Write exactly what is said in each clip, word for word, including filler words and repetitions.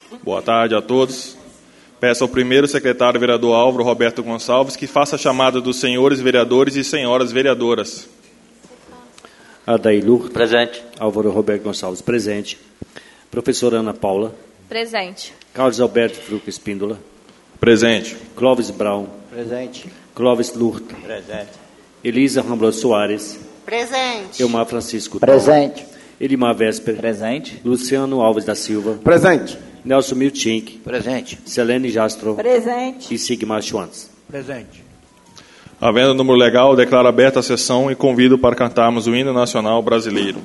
Boa tarde a todos. Peço ao primeiro secretário vereador Álvaro Roberto Gonçalves que faça a chamada dos senhores vereadores e senhoras vereadoras. Adailur. Presente. Álvaro Roberto Gonçalves, presente. Professora Ana Paula. Presente. Carlos Alberto Fruca Espíndola. Presente. Clóvis Brown. Presente. Clóvis Lurta. Presente. Elisa Rambla Soares. Presente. Elmar Francisco. Presente. Elimar Vesper. Presente. Luciano Alves da Silva. Presente. Nelson Miltink. Presente. Selene Jastro. Presente. E Sigmar Schwantz. Presente. Havendo número legal, declaro aberta a sessão e convido para cantarmos o hino nacional brasileiro.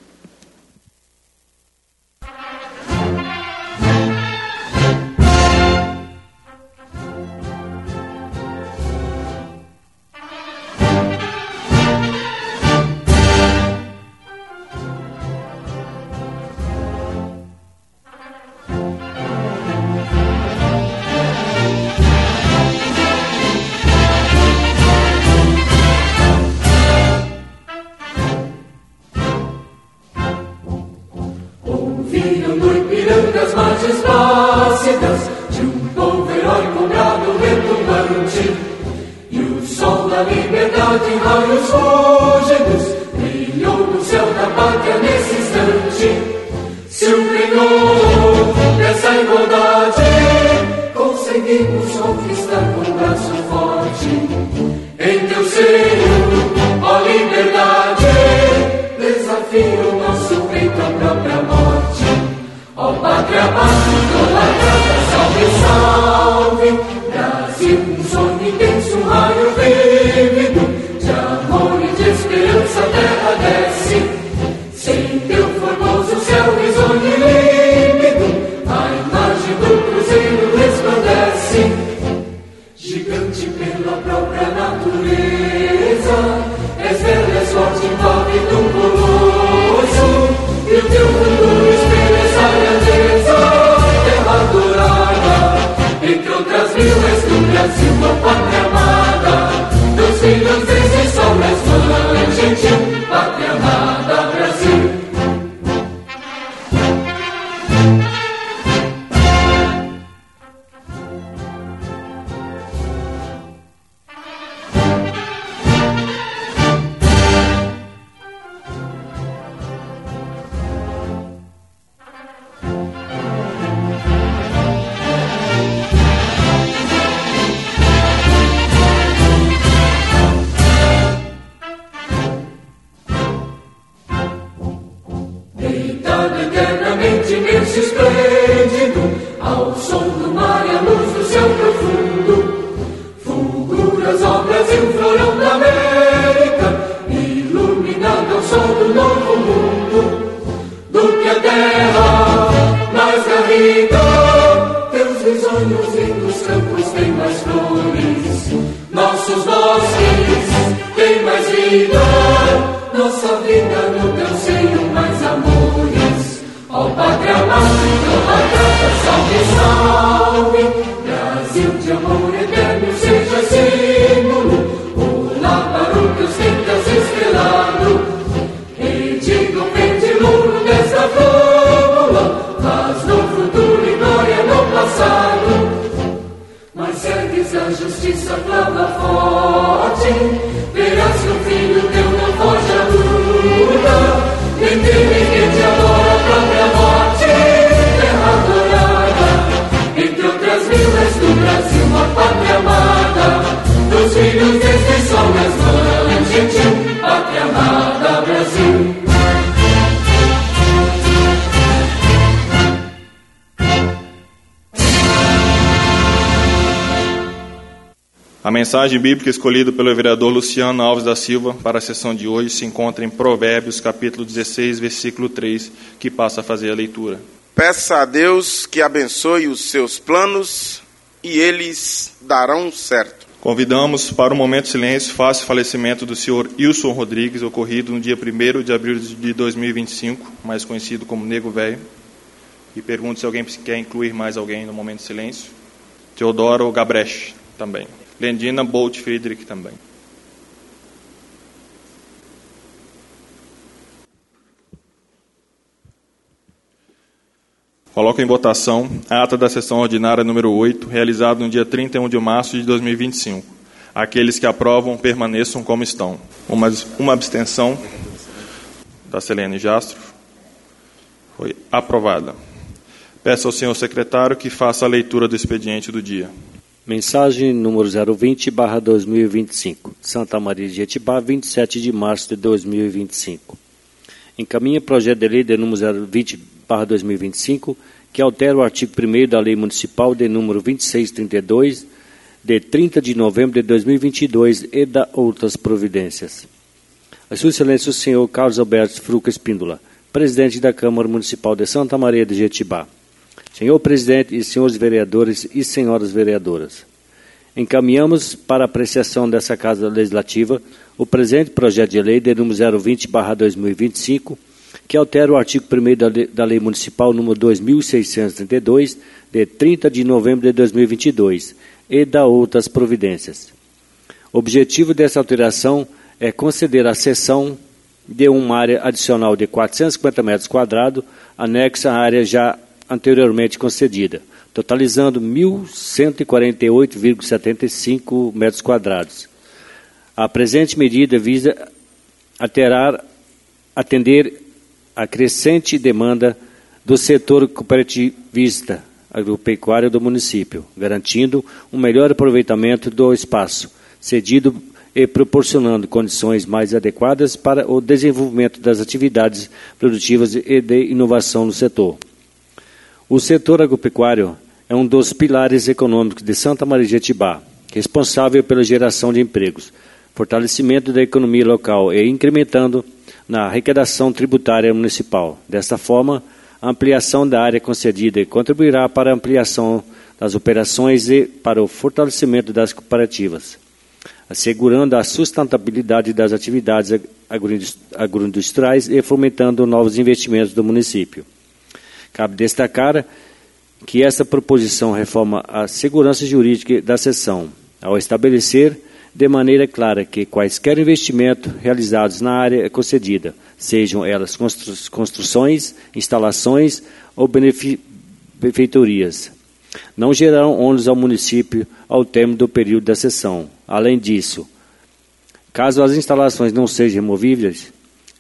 A mensagem bíblica escolhida pelo vereador Luciano Alves da Silva para a sessão de hoje se encontra em Provérbios, capítulo dezesseis, versículo três, que passa a fazer a leitura. Peça a Deus que abençoe os seus planos e eles darão certo. Convidamos para um momento de silêncio face ao falecimento do senhor Ilson Rodrigues, ocorrido no dia primeiro de abril de dois mil e vinte e cinco, mais conhecido como Nego Velho. E pergunto se alguém quer incluir mais alguém no momento de silêncio. Teodoro Gabrecht também. Lendina Bolt Friedrich também. Coloco em votação a ata da sessão ordinária número oito, realizada no dia trinta e um de março de dois mil e vinte e cinco. Aqueles que aprovam, permaneçam como estão. Uma, uma abstenção da Celene Jastro. Foi aprovada. Peço ao senhor secretário que faça a leitura do expediente do dia. Mensagem número zero vinte barra dois mil e vinte e cinco. Santa Maria de Jetibá, vinte e sete de março de dois mil e vinte e cinco. Encaminha projeto de lei de número zero vinte barra dois mil e vinte e cinco, que altera o artigo primeiro da Lei Municipal de número vinte e seis trinta e dois, de trinta de novembro de dois mil e vinte e dois, e da outras providências. A sua excelência o senhor Carlos Alberto Fruca Espíndola, presidente da Câmara Municipal de Santa Maria de Jetibá. Senhor presidente e senhores vereadores e senhoras vereadoras, encaminhamos para apreciação dessa Casa Legislativa o presente projeto de lei de número zero vinte barra dois mil e vinte e cinco, que altera o artigo primeiro da lei, da lei Municipal número dois mil seiscentos e trinta e dois, de trinta de novembro de dois mil e vinte e dois, e da outras providências. O objetivo dessa alteração é conceder a cessão de uma área adicional de quatrocentos e cinquenta metros quadrados, anexa à área já anteriormente concedida, totalizando mil cento e quarenta e oito vírgula setenta e cinco metros quadrados. A presente medida visa alterar, atender a crescente demanda do setor cooperativista agropecuário do município, garantindo um melhor aproveitamento do espaço cedido e proporcionando condições mais adequadas para o desenvolvimento das atividades produtivas e de inovação no setor. O setor agropecuário é um dos pilares econômicos de Santa Maria de Jetibá, responsável pela geração de empregos, fortalecimento da economia local e incrementando na arrecadação tributária municipal. Desta forma, a ampliação da área concedida contribuirá para a ampliação das operações e para o fortalecimento das cooperativas, assegurando a sustentabilidade das atividades agroindustriais e fomentando novos investimentos do município. Cabe destacar que esta proposição reforma a segurança jurídica da seção, ao estabelecer de maneira clara que quaisquer investimentos realizados na área concedida, sejam elas constru construções, instalações ou benfeitorias, não gerarão ônus ao município ao término do período da cessão. Além disso, caso as instalações não sejam removíveis,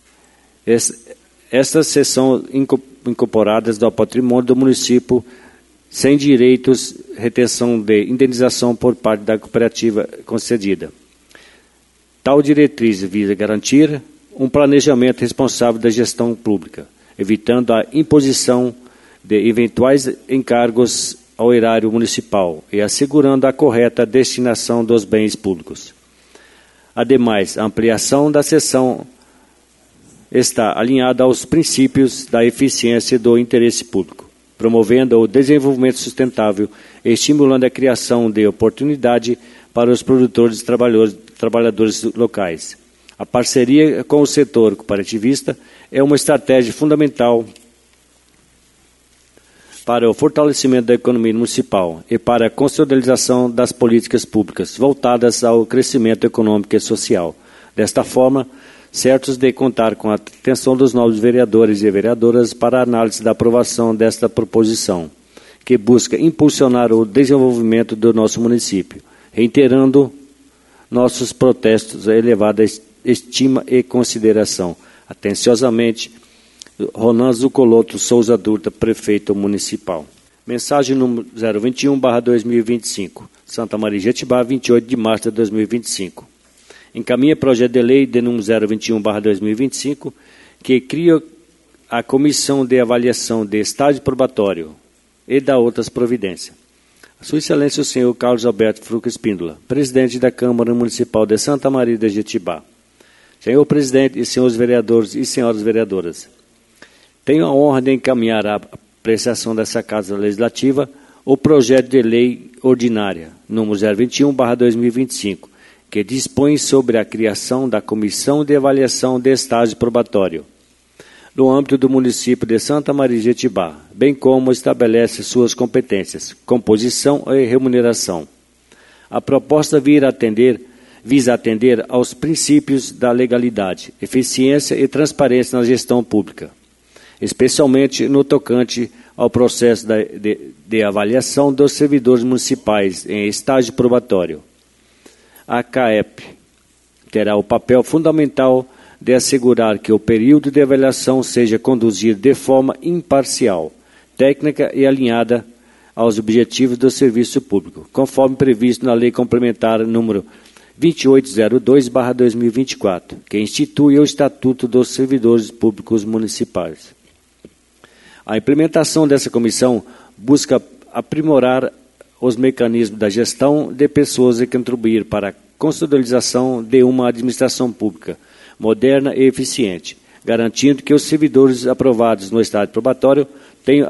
estas são incorporadas ao patrimônio do município sem direitos retenção de indenização por parte da cooperativa concedida. Tal diretriz visa garantir um planejamento responsável da gestão pública, evitando a imposição de eventuais encargos ao erário municipal e assegurando a correta destinação dos bens públicos. Ademais, a ampliação da seção está alinhada aos princípios da eficiência e do interesse público, promovendo o desenvolvimento sustentável e estimulando a criação de oportunidade para os produtores e trabalhadores, trabalhadores locais. A parceria com o setor cooperativista é uma estratégia fundamental para o fortalecimento da economia municipal e para a consolidação das políticas públicas voltadas ao crescimento econômico e social. Desta forma, certos de contar com a atenção dos novos vereadores e vereadoras para a análise da aprovação desta proposição, que busca impulsionar o desenvolvimento do nosso município, reiterando nossos protestos a elevada estima e consideração. Atenciosamente, Ronan Zucoloto Souza Durta, prefeito municipal. Mensagem número zero vinte e um barra dois mil e vinte e cinco, Santa Maria de Jetibá, vinte e oito de março de dois mil e vinte e cinco. Encaminha projeto de lei de número zero vinte e um barra dois mil e vinte e cinco, que cria a Comissão de Avaliação de Estágio Probatório e da outras providências. A sua excelência o senhor Carlos Alberto Fruca Espíndola, presidente da Câmara Municipal de Santa Maria de Jetibá. Senhor presidente e senhores vereadores e senhoras vereadoras, tenho a honra de encaminhar à apreciação dessa Casa Legislativa o projeto de lei ordinária, número zero vinte e um barra dois mil e vinte e cinco, que dispõe sobre a criação da Comissão de Avaliação de Estágio Probatório, no âmbito do município de Santa Maria de Jetibá, bem como estabelece suas competências, composição e remuneração. A proposta vira atender, visa atender aos princípios da legalidade, eficiência e transparência na gestão pública, especialmente no tocante ao processo de, de, de avaliação dos servidores municipais em estágio probatório. A CAEP terá o papel fundamental de assegurar que o período de avaliação seja conduzido de forma imparcial, técnica e alinhada aos objetivos do serviço público, conforme previsto na Lei Complementar número vinte e oito zero dois barra dois mil e vinte e quatro, que institui o Estatuto dos Servidores Públicos Municipais. A implementação dessa comissão busca aprimorar os mecanismos da gestão de pessoas e contribuir para a consolidação de uma administração pública moderna e eficiente, garantindo que os servidores aprovados no estágio probatório tenham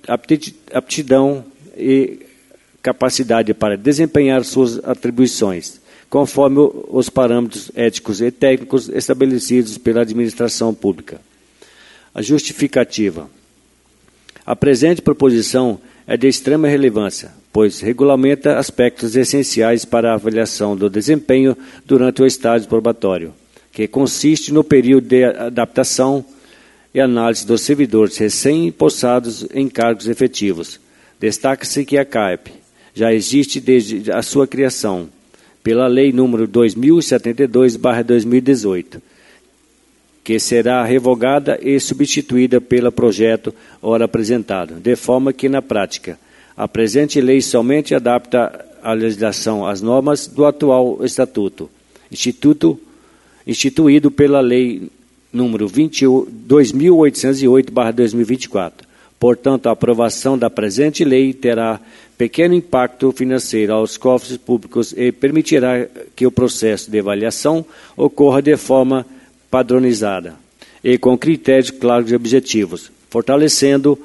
aptidão e capacidade para desempenhar suas atribuições, conforme os parâmetros éticos e técnicos estabelecidos pela administração pública. A justificativa. A presente proposição é de extrema relevância, pois regulamenta aspectos essenciais para a avaliação do desempenho durante o estágio probatório, que consiste no período de adaptação e análise dos servidores recém-possados em cargos efetivos. Destaca-se que a CAEP já existe desde a sua criação, pela Lei número dois mil e setenta e dois barra dois mil e dezoito, que será revogada e substituída pelo projeto ora apresentado, de forma que, na prática, a presente lei somente adapta a legislação às normas do atual Estatuto, Instituto, instituído pela Lei número dois mil oitocentos e oito barra dois mil e vinte e quatro. Portanto, a aprovação da presente lei terá pequeno impacto financeiro aos cofres públicos e permitirá que o processo de avaliação ocorra de forma padronizada e com critérios claros e objetivos, fortalecendo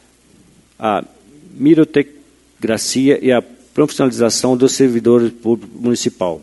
a meritocracia e a profissionalização do servidor público municipal.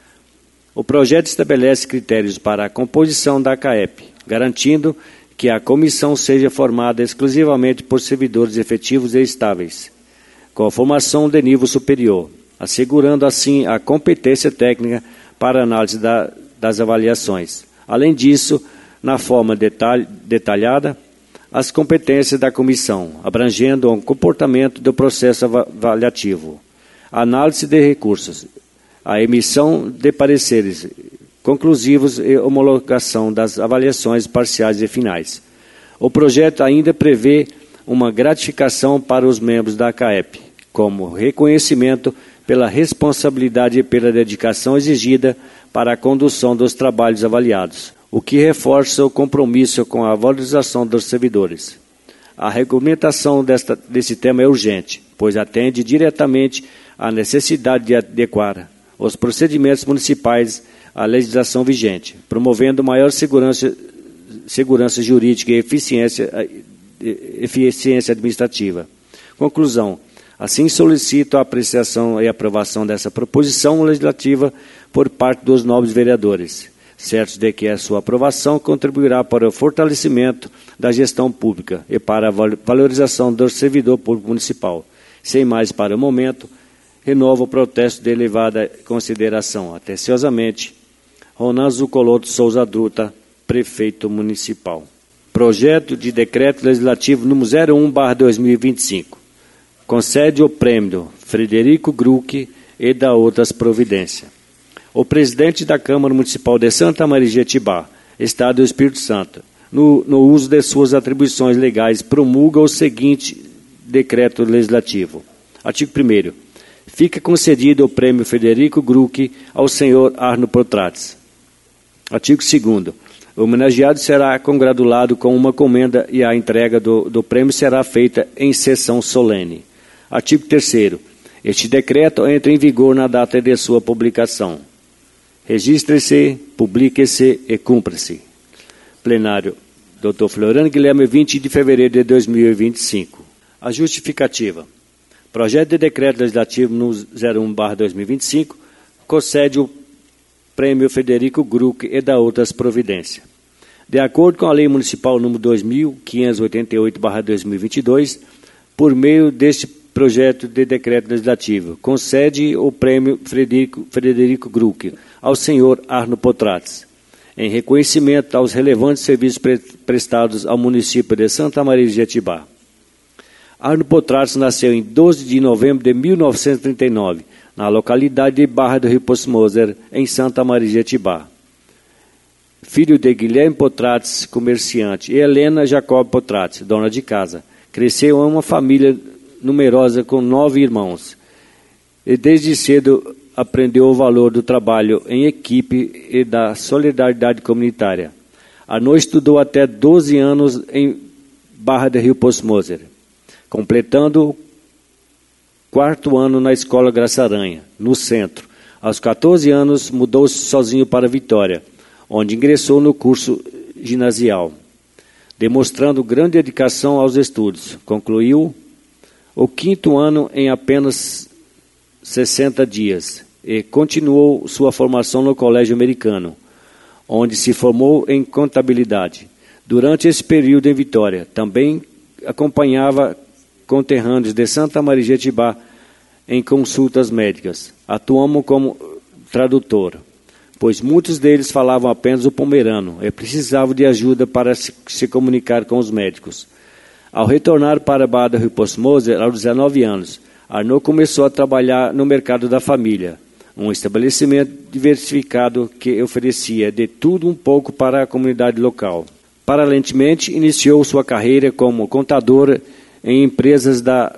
O projeto estabelece critérios para a composição da CAEP, garantindo que a comissão seja formada exclusivamente por servidores efetivos e estáveis, com formação de nível superior, assegurando assim a competência técnica para análise da, das avaliações. Além disso, na forma detalh, detalhada, as competências da comissão, abrangendo o comportamento do processo avaliativo, a análise de recursos, a emissão de pareceres conclusivos e homologação das avaliações parciais e finais. O projeto ainda prevê uma gratificação para os membros da CAEP, como reconhecimento pela responsabilidade e pela dedicação exigida para a condução dos trabalhos avaliados, o que reforça o compromisso com a valorização dos servidores. A regulamentação desta, desse tema é urgente, pois atende diretamente à necessidade de adequar os procedimentos municipais à legislação vigente, promovendo maior segurança, segurança jurídica e eficiência, eficiência administrativa. Conclusão. Assim, solicito a apreciação e aprovação dessa proposição legislativa por parte dos nobres vereadores, certos de que a sua aprovação contribuirá para o fortalecimento da gestão pública e para a valorização do servidor público municipal. Sem mais para o momento, renovo o protesto de elevada consideração. Atenciosamente, Ronan Zucoloto Souza Druta, Prefeito Municipal. Projeto de Decreto Legislativo número zero um barra dois mil e vinte e cinco. Concede o prêmio Frederico Grucke e dá outras providências. O presidente da Câmara Municipal de Santa Maria de Jetibá, Estado do Espírito Santo, no, no uso de suas atribuições legais, promulga o seguinte decreto legislativo. Artigo primeiro. Fica concedido o prêmio Frederico Grucke ao senhor Arno Protrates. Artigo segundo. O homenageado será congratulado com uma comenda e a entrega do, do prêmio será feita em sessão solene. Artigo terceiro. Este decreto entra em vigor na data de sua publicação. Registre-se, publique-se e cumpra-se. Plenário. doutor Floriano Guilherme, vinte de fevereiro de dois mil e vinte e cinco. A justificativa. Projeto de Decreto Legislativo número zero um barra dois mil e vinte e cinco concede o prêmio Frederico Grucke e dá outras providências. De acordo com a Lei Municipal número dois mil quinhentos e oitenta e oito barra dois mil e vinte e dois, por meio deste projeto de decreto legislativo, concede o prêmio Frederico, Frederico Grucke ao senhor Arno Protrates, em reconhecimento aos relevantes serviços pre prestados ao município de Santa Maria de Jetibá. Arno Potrates nasceu em doze de novembro de mil novecentos e trinta e nove, na localidade de Barra do Rio Poço-Moser, em Santa Maria de Jetibá. Filho de Guilherme Potrates, comerciante, e Helena Jacob Potrates, dona de casa. Cresceu em uma família numerosa com nove irmãos. E desde cedo aprendeu o valor do trabalho em equipe e da solidariedade comunitária. Arno estudou até doze anos em Barra do Rio Poço-Moser, completando o quarto ano na Escola Graça Aranha, no centro. Aos quatorze anos, mudou-se sozinho para Vitória, onde ingressou no curso ginasial, demonstrando grande dedicação aos estudos. Concluiu o quinto ano em apenas sessenta dias e continuou sua formação no Colégio Americano, onde se formou em contabilidade. Durante esse período em Vitória, também acompanhava conterrâneos de Santa Maria de Jetibá em consultas médicas. Atuamos como tradutor, pois muitos deles falavam apenas o pomerano e precisavam de ajuda para se, se comunicar com os médicos. Ao retornar para Barra do Rio Poço-Moser, aos dezenove anos, Arno começou a trabalhar no mercado da família, um estabelecimento diversificado que oferecia de tudo um pouco para a comunidade local. Paralelamente, iniciou sua carreira como contador em empresas da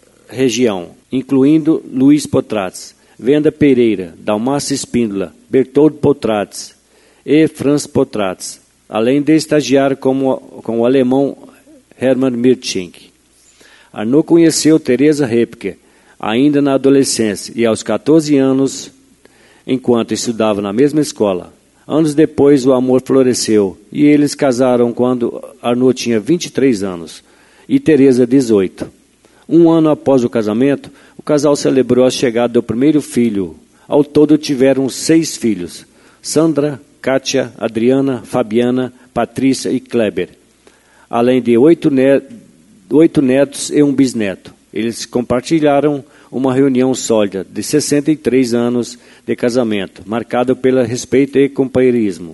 região, incluindo Luiz Potrates, Venda Pereira, Dalmácio Espíndola, Bertoldo Potrates e Franz Potrates, além de estagiar como, com o alemão Hermann Mirtschink. Arno conheceu Teresa Repke, ainda na adolescência, e aos quatorze anos, enquanto estudava na mesma escola. Anos depois, o amor floresceu, e eles casaram quando Arno tinha vinte e três anos, e Teresa dezoito. Um ano após o casamento, o casal celebrou a chegada do primeiro filho. Ao todo tiveram seis filhos: Sandra, Kátia, Adriana, Fabiana, Patrícia e Kleber, além de oito, net, oito netos e um bisneto. Eles compartilharam uma reunião sólida de sessenta e três anos de casamento, marcado pelo respeito e companheirismo.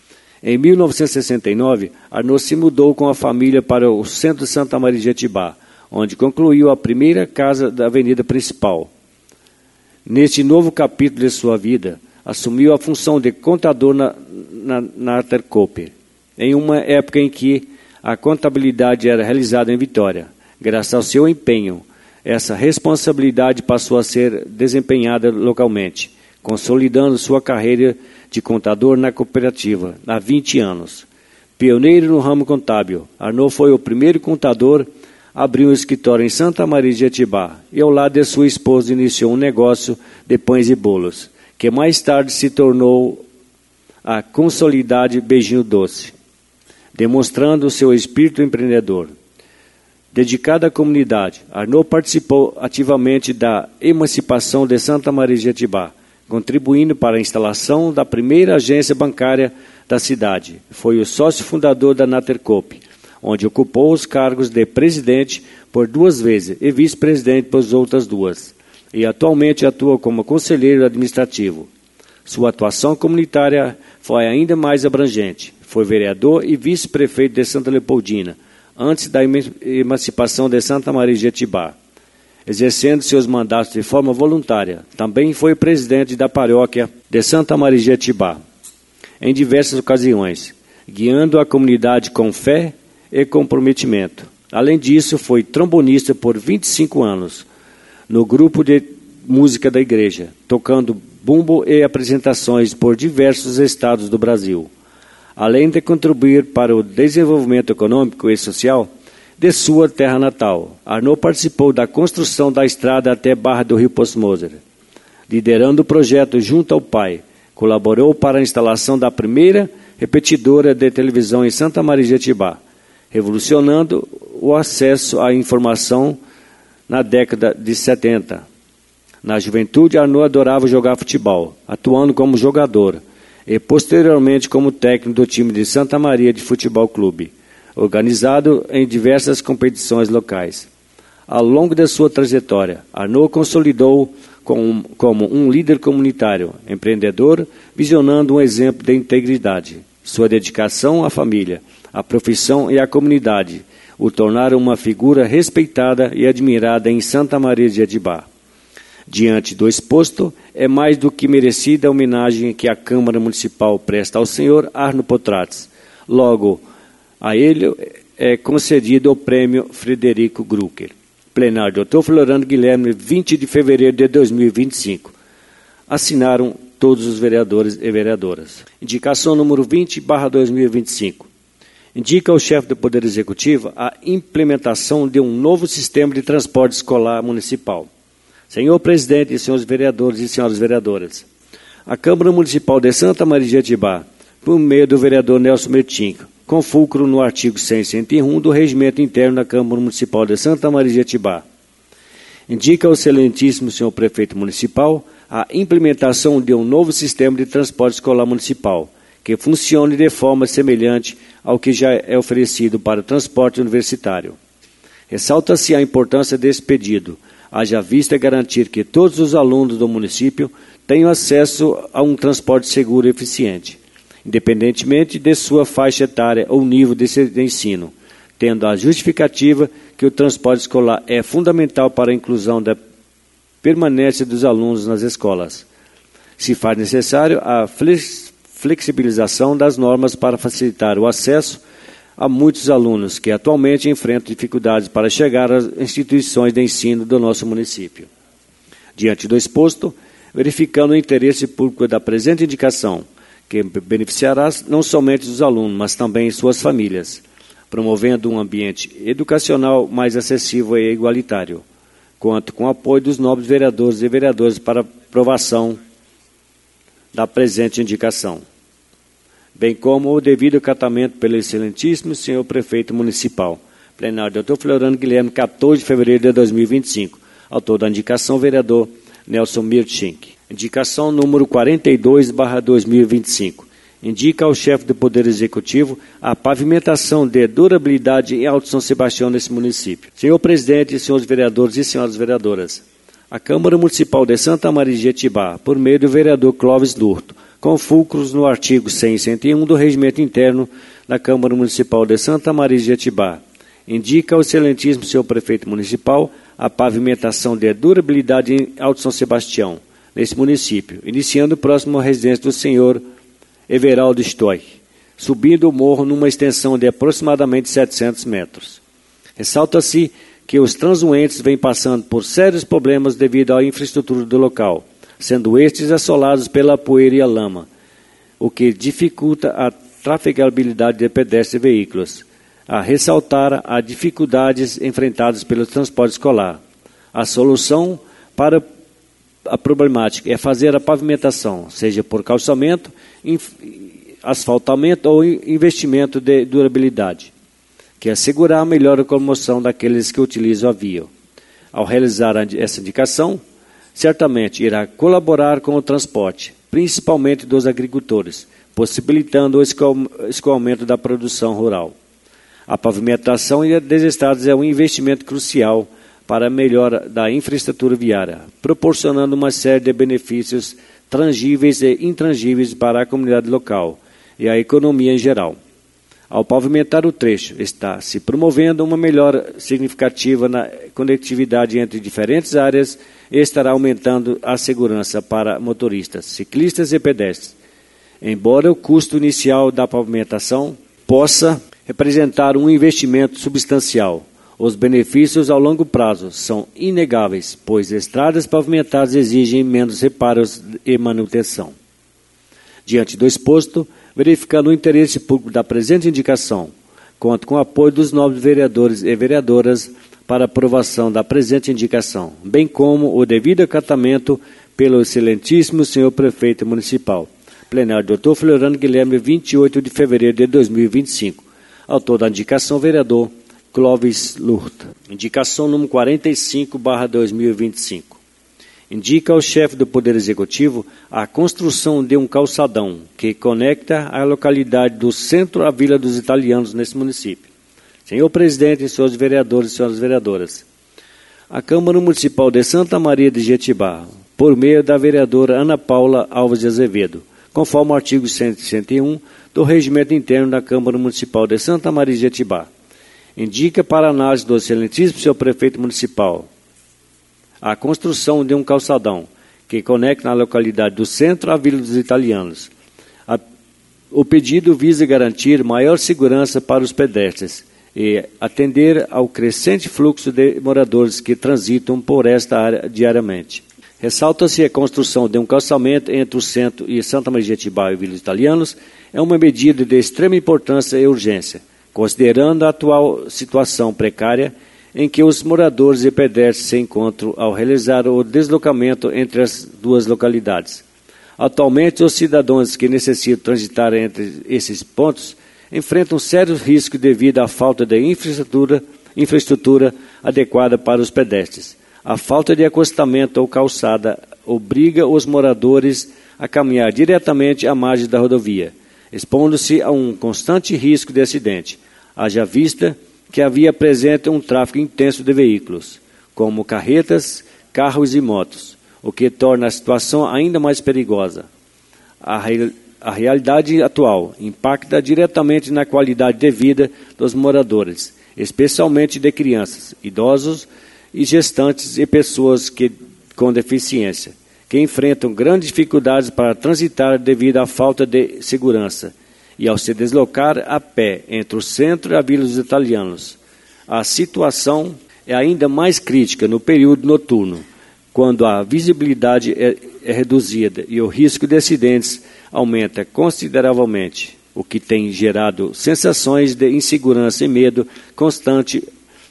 Em mil novecentos e sessenta e nove, Arno se mudou com a família para o centro de Santa Maria de Jetibá, onde concluiu a primeira casa da avenida principal. Neste novo capítulo de sua vida, assumiu a função de contador na, na, na Artercope, em uma época em que a contabilidade era realizada em Vitória. Graças ao seu empenho, essa responsabilidade passou a ser desempenhada localmente, consolidando sua carreira de contador na cooperativa há vinte anos. Pioneiro no ramo contábil, Arno foi o primeiro contador a abrir um escritório em Santa Maria de Jetibá e, ao lado de sua esposa, iniciou um negócio de pães e bolos, que mais tarde se tornou a Consolidade Beijinho Doce, demonstrando seu espírito empreendedor. Dedicado à comunidade, Arno participou ativamente da emancipação de Santa Maria de Jetibá, contribuindo para a instalação da primeira agência bancária da cidade. Foi o sócio fundador da Natercope, onde ocupou os cargos de presidente por duas vezes e vice-presidente por outras duas, e atualmente atua como conselheiro administrativo. Sua atuação comunitária foi ainda mais abrangente. Foi vereador e vice-prefeito de Santa Leopoldina, antes da emancipação de Santa Maria de Jetibá, exercendo seus mandatos de forma voluntária. Também foi presidente da paróquia de Santa Maria de Jetibá, em diversas ocasiões, guiando a comunidade com fé e comprometimento. Além disso, foi trombonista por vinte e cinco anos, no grupo de música da igreja, tocando bumbo e apresentações por diversos estados do Brasil. Além de contribuir para o desenvolvimento econômico e social de sua terra natal, Arno participou da construção da estrada até Barra do Rio Poço-Moser, liderando o projeto junto ao pai. Colaborou para a instalação da primeira repetidora de televisão em Santa Maria de Jetibá, revolucionando o acesso à informação na década de setenta. Na juventude, Arno adorava jogar futebol, atuando como jogador e posteriormente como técnico do time de Santa Maria de Futebol Clube, organizado em diversas competições locais. Ao longo de sua trajetória, Arno consolidou com, como um líder comunitário, empreendedor, visionando um exemplo de integridade. Sua dedicação à família, à profissão e à comunidade o tornaram uma figura respeitada e admirada em Santa Maria de Jetibá. Diante do exposto, é mais do que merecida a homenagem que a Câmara Municipal presta ao senhor Arno Potrates. Logo, a ele é concedido o prêmio Frederico Grucker. Plenário, doutor Floriano Guilherme, vinte de fevereiro de dois mil e vinte e cinco. Assinaram todos os vereadores e vereadoras. Indicação número vinte, barra dois mil e vinte e cinco. Indica ao chefe do Poder Executivo a implementação de um novo sistema de transporte escolar municipal. Senhor presidente, senhores vereadores e senhoras vereadoras, a Câmara Municipal de Santa Maria de Jetibá, por meio do vereador Nelson Mertinho, com fulcro no artigo cem e cento e um do Regimento Interno da Câmara Municipal de Santa Maria de Jetibá, indica ao excelentíssimo senhor prefeito municipal a implementação de um novo sistema de transporte escolar municipal, que funcione de forma semelhante ao que já é oferecido para o transporte universitário. Ressalta-se a importância desse pedido, haja vista garantir que todos os alunos do município tenham acesso a um transporte seguro e eficiente, independentemente de sua faixa etária ou nível de ensino, tendo a justificativa que o transporte escolar é fundamental para a inclusão da permanência dos alunos nas escolas. Se faz necessário a flexibilização das normas para facilitar o acesso a muitos alunos que atualmente enfrentam dificuldades para chegar às instituições de ensino do nosso município. Diante do exposto, verificando o interesse público da presente indicação, que beneficiará não somente os alunos, mas também suas famílias, promovendo um ambiente educacional mais acessível e igualitário, quanto com o apoio dos nobres vereadores e vereadoras para aprovação da presente indicação, bem como o devido acatamento pelo excelentíssimo senhor prefeito municipal. Plenário, doutor Floriano Guilherme, quatorze de fevereiro de dois mil e vinte e cinco. Autor da indicação, vereador Nelson Mirtschink. Indicação número quarenta e dois, barra dois mil e vinte e cinco. Indica ao chefe do Poder Executivo a pavimentação de durabilidade em Alto São Sebastião nesse município. Senhor presidente, senhores vereadores e senhoras vereadoras, a Câmara Municipal de Santa Maria de Jetibá, por meio do vereador Clóvis Lurto, com fulcros no artigo cem e cento e um do Regimento Interno da Câmara Municipal de Santa Maria de Jetibá, indica ao excelentíssimo senhor prefeito municipal a pavimentação de durabilidade em Alto São Sebastião, nesse município, iniciando próximo à residência do senhor Everaldo Stoy, subindo o morro numa extensão de aproximadamente setecentos metros. Ressalta-se que os transuentes vêm passando por sérios problemas devido à infraestrutura do local, sendo estes assolados pela poeira e a lama, o que dificulta a trafegabilidade de pedestres e veículos. A ressaltar as dificuldades enfrentadas pelo transporte escolar. A solução para a problemática é fazer a pavimentação, seja por calçamento, asfaltamento ou investimento de durabilidade, que é assegurar a melhor locomoção daqueles que utilizam a via. Ao realizar essa indicação, certamente irá colaborar com o transporte, principalmente dos agricultores, possibilitando o escoamento da produção rural. A pavimentação das estradas é um investimento crucial para a melhora da infraestrutura viária, proporcionando uma série de benefícios tangíveis e intangíveis para a comunidade local e a economia em geral. Ao pavimentar o trecho, está se promovendo uma melhora significativa na conectividade entre diferentes áreas e estará aumentando a segurança para motoristas, ciclistas e pedestres. Embora o custo inicial da pavimentação possa representar um investimento substancial, os benefícios ao longo prazo são inegáveis, pois estradas pavimentadas exigem menos reparos e manutenção. Diante do exposto, verificando o interesse público da presente indicação, conto com o apoio dos nobres vereadores e vereadoras para aprovação da presente indicação, bem como o devido acatamento pelo excelentíssimo senhor prefeito municipal. Plenário, doutor Floriano Guilherme, vinte e oito de fevereiro de dois mil e vinte e cinco. Autor da indicação, vereador Clóvis Lurta. Indicação número quarenta e cinco, barra dois mil e vinte e cinco. Indica ao chefe do Poder Executivo a construção de um calçadão que conecta a localidade do centro à Vila dos Italianos nesse município. Senhor presidente, senhores vereadores e senhoras vereadoras, a Câmara Municipal de Santa Maria de Jetibá, por meio da vereadora Ana Paula Alves de Azevedo, conforme o artigo cento e sessenta e um do Regimento Interno da Câmara Municipal de Santa Maria de Jetibá, Indica para análise do excelentíssimo senhor prefeito municipal a construção de um calçadão que conecta na localidade do centro à Vila dos Italianos. A, o pedido visa garantir maior segurança para os pedestres e atender ao crescente fluxo de moradores que transitam por esta área diariamente. Ressalta-se a construção de um calçamento entre o centro e Santa Maria de Jetibá e Vila dos Italianos é uma medida de extrema importância e urgência, considerando a atual situação precária em que os moradores e pedestres se encontram ao realizar o deslocamento entre as duas localidades. Atualmente, os cidadãos que necessitam transitar entre esses pontos enfrentam sérios riscos devido à falta de infraestrutura, infraestrutura adequada para os pedestres. A falta de acostamento ou calçada obriga os moradores a caminhar diretamente à margem da rodovia, expondo-se a um constante risco de acidente, haja vista que havia presente um tráfego intenso de veículos, como carretas, carros e motos, o que torna a situação ainda mais perigosa. A, re, a realidade atual impacta diretamente na qualidade de vida dos moradores, especialmente de crianças, idosos e gestantes e pessoas que, com deficiência, que enfrentam grandes dificuldades para transitar devido à falta de segurança e ao se deslocar a pé entre o centro e a Vila dos Italianos. A situação é ainda mais crítica no período noturno, quando a visibilidade é, é reduzida e o risco de acidentes aumenta consideravelmente, o que tem gerado sensações de insegurança e medo constante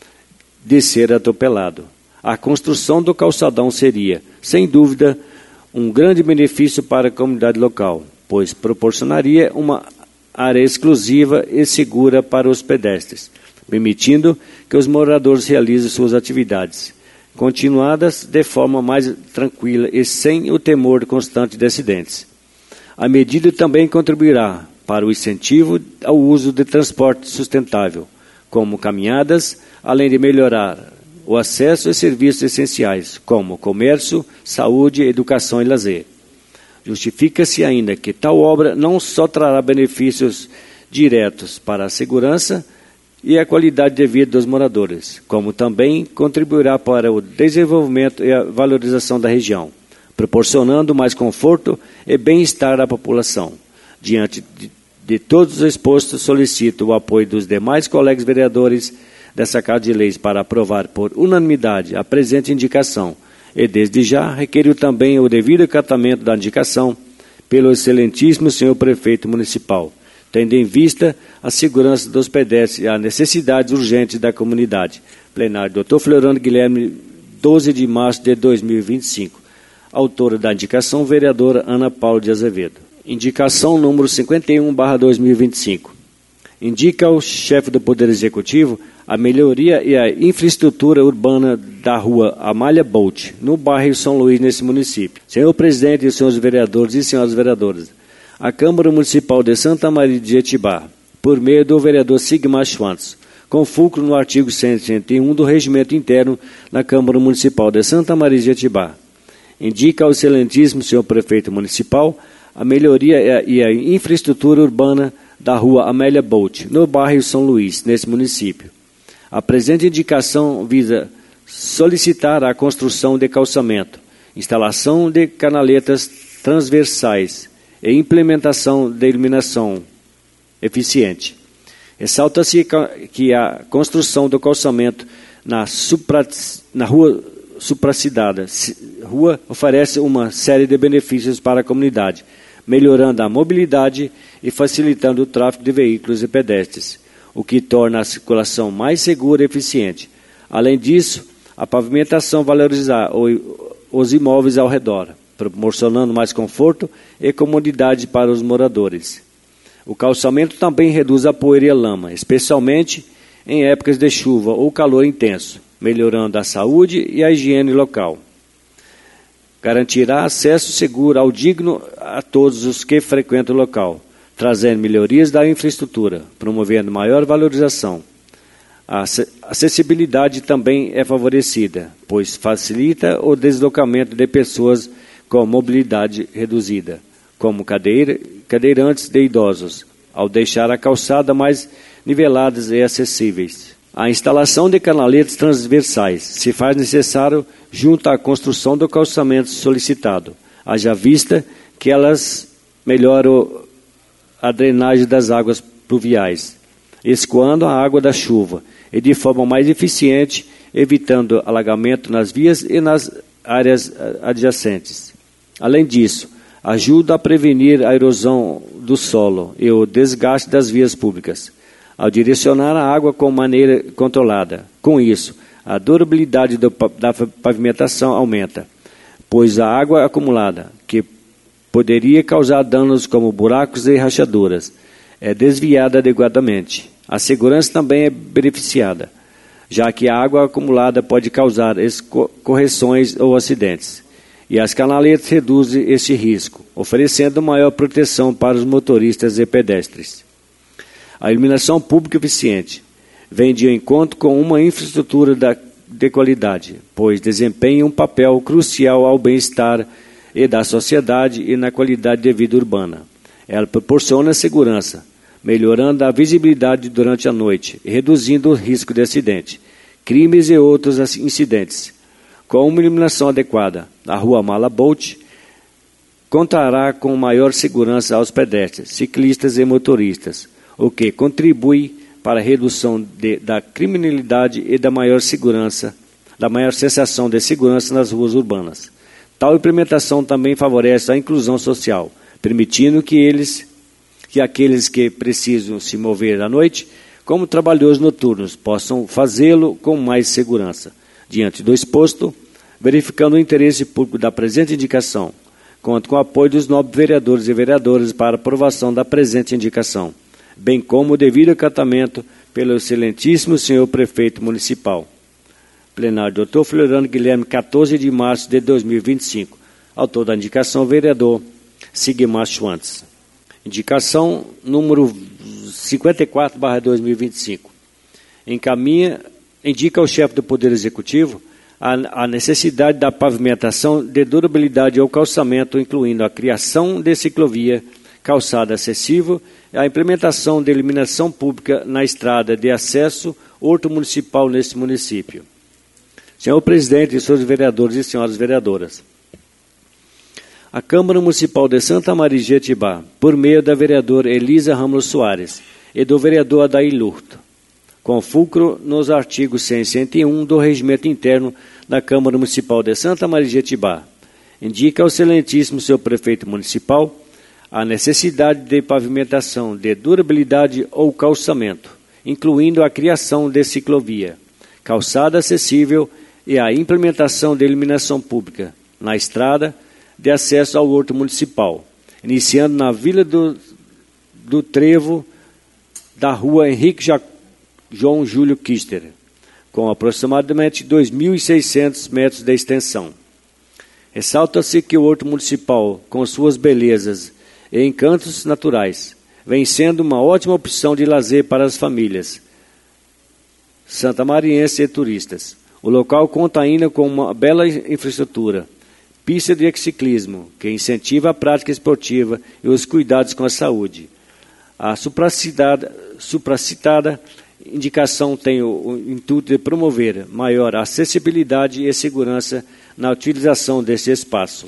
de ser atropelado. A construção do calçadão seria, sem dúvida, um grande benefício para a comunidade local, pois proporcionaria uma área exclusiva e segura para os pedestres, permitindo que os moradores realizem suas atividades continuadas de forma mais tranquila e sem o temor constante de acidentes. A medida também contribuirá para o incentivo ao uso de transporte sustentável, como caminhadas, além de melhorar o acesso a serviços essenciais, como comércio, saúde, educação e lazer. Justifica-se ainda que tal obra não só trará benefícios diretos para a segurança e a qualidade de vida dos moradores, como também contribuirá para o desenvolvimento e a valorização da região, proporcionando mais conforto e bem-estar à população. Diante de, de todos os expostos, solicito o apoio dos demais colegas vereadores dessa Casa de Leis para aprovar por unanimidade a presente indicação, e desde já requeiro também o devido acatamento da indicação pelo excelentíssimo senhor prefeito municipal, tendo em vista a segurança dos pedestres e as necessidades urgentes da comunidade. Plenário, doutor Floriano Guilherme, doze de março de dois mil e vinte e cinco. Autora da indicação, vereadora Ana Paula de Azevedo. Indicação número cinquenta e um barra dois mil e vinte e cinco. Indica ao chefe do Poder Executivo a melhoria e a infraestrutura urbana da rua Amália Bolt, no bairro São Luís, nesse município. Senhor presidente e senhores vereadores e senhoras vereadoras, a Câmara Municipal de Santa Maria de Jetibá, por meio do vereador Sigmar Schwantz, com fulcro no artigo cento e sessenta e um do Regimento Interno da Câmara Municipal de Santa Maria de Jetibá, indica ao excelentíssimo senhor prefeito municipal a melhoria e a infraestrutura urbana da rua Amélia Bolt, no bairro São Luís, nesse município. A presente indicação visa solicitar a construção de calçamento, instalação de canaletas transversais e implementação de iluminação eficiente. Ressalta-se que a construção do calçamento na, supra, na rua supracidada rua oferece uma série de benefícios para a comunidade, melhorando a mobilidade e facilitando o tráfego de veículos e pedestres, o que torna a circulação mais segura e eficiente. Além disso, a pavimentação valorizará os imóveis ao redor, proporcionando mais conforto e comodidade para os moradores. O calçamento também reduz a poeira e a lama, especialmente em épocas de chuva ou calor intenso, melhorando a saúde e a higiene local. Garantirá acesso seguro ao digno a todos os que frequentam o local, trazendo melhorias da infraestrutura, promovendo maior valorização. A acessibilidade também é favorecida, pois facilita o deslocamento de pessoas com mobilidade reduzida, como cadeira, cadeirantes de idosos, ao deixar a calçada mais niveladas e acessíveis. A instalação de canaletas transversais se faz necessário junto à construção do calçamento solicitado, haja vista que elas melhoram a drenagem das águas pluviais, escoando a água da chuva e de forma mais eficiente, evitando alagamento nas vias e nas áreas adjacentes. Além disso, ajuda a prevenir a erosão do solo e o desgaste das vias públicas, ao direcionar a água com maneira controlada. Com isso, a durabilidade do, da pavimentação aumenta, pois a água acumulada, que poderia causar danos como buracos e rachaduras, é desviada adequadamente. A segurança também é beneficiada, já que a água acumulada pode causar correções ou acidentes, e as canaletas reduzem este risco, oferecendo maior proteção para os motoristas e pedestres. A iluminação pública eficiente vem de encontro com uma infraestrutura da, de qualidade, pois desempenha um papel crucial ao bem-estar e da sociedade e na qualidade de vida urbana. Ela proporciona segurança, melhorando a visibilidade durante a noite e reduzindo o risco de acidente, crimes e outros incidentes. Com uma iluminação adequada, a Rua Malabout contará com maior segurança aos pedestres, ciclistas e motoristas, o que contribui para a redução de, da criminalidade e da maior segurança, da maior sensação de segurança nas ruas urbanas. Tal implementação também favorece a inclusão social, permitindo que eles, que aqueles que precisam se mover à noite, como trabalhadores noturnos, possam fazê-lo com mais segurança. Diante do exposto, verificando o interesse público da presente indicação, conto com o apoio dos nobres vereadores e vereadoras para aprovação da presente indicação, bem como o devido acatamento pelo excelentíssimo senhor prefeito municipal. Plenário, doutor Floriano Guilherme, quatorze de março de dois mil e vinte e cinco. Autor da indicação, vereador Sigmar Schwantz. Indicação número cinquenta e quatro barra dois mil e vinte e cinco. Encaminha, indica ao chefe do Poder Executivo a, a necessidade da pavimentação de durabilidade ao calçamento, incluindo a criação de ciclovia, calçada acessível, a implementação de iluminação pública na estrada de acesso horto municipal neste município. Senhor presidente, senhores vereadores e senhoras vereadoras, a Câmara Municipal de Santa Maria de Jetibá, por meio da vereadora Elisa Ramos Soares e do vereador Adair Lurto, com fulcro nos artigos cem e cento e um do Regimento Interno da Câmara Municipal de Santa Maria de Jetibá, indica ao excelentíssimo senhor prefeito municipal a necessidade de pavimentação de durabilidade ou calçamento, incluindo a criação de ciclovia, calçada acessível e a implementação de iluminação pública na estrada de acesso ao horto municipal, iniciando na Vila do, do Trevo da Rua Henrique ja, João Júlio Kister, com aproximadamente dois mil e seiscentos metros de extensão. Ressalta-se que o horto municipal, com suas belezas e encantos naturais, vem sendo uma ótima opção de lazer para as famílias santamarienses e turistas. O local conta ainda com uma bela infraestrutura, pista de ciclismo, que incentiva a prática esportiva e os cuidados com a saúde. A supracitada, supracitada indicação tem o, o intuito de promover maior acessibilidade e segurança na utilização desse espaço.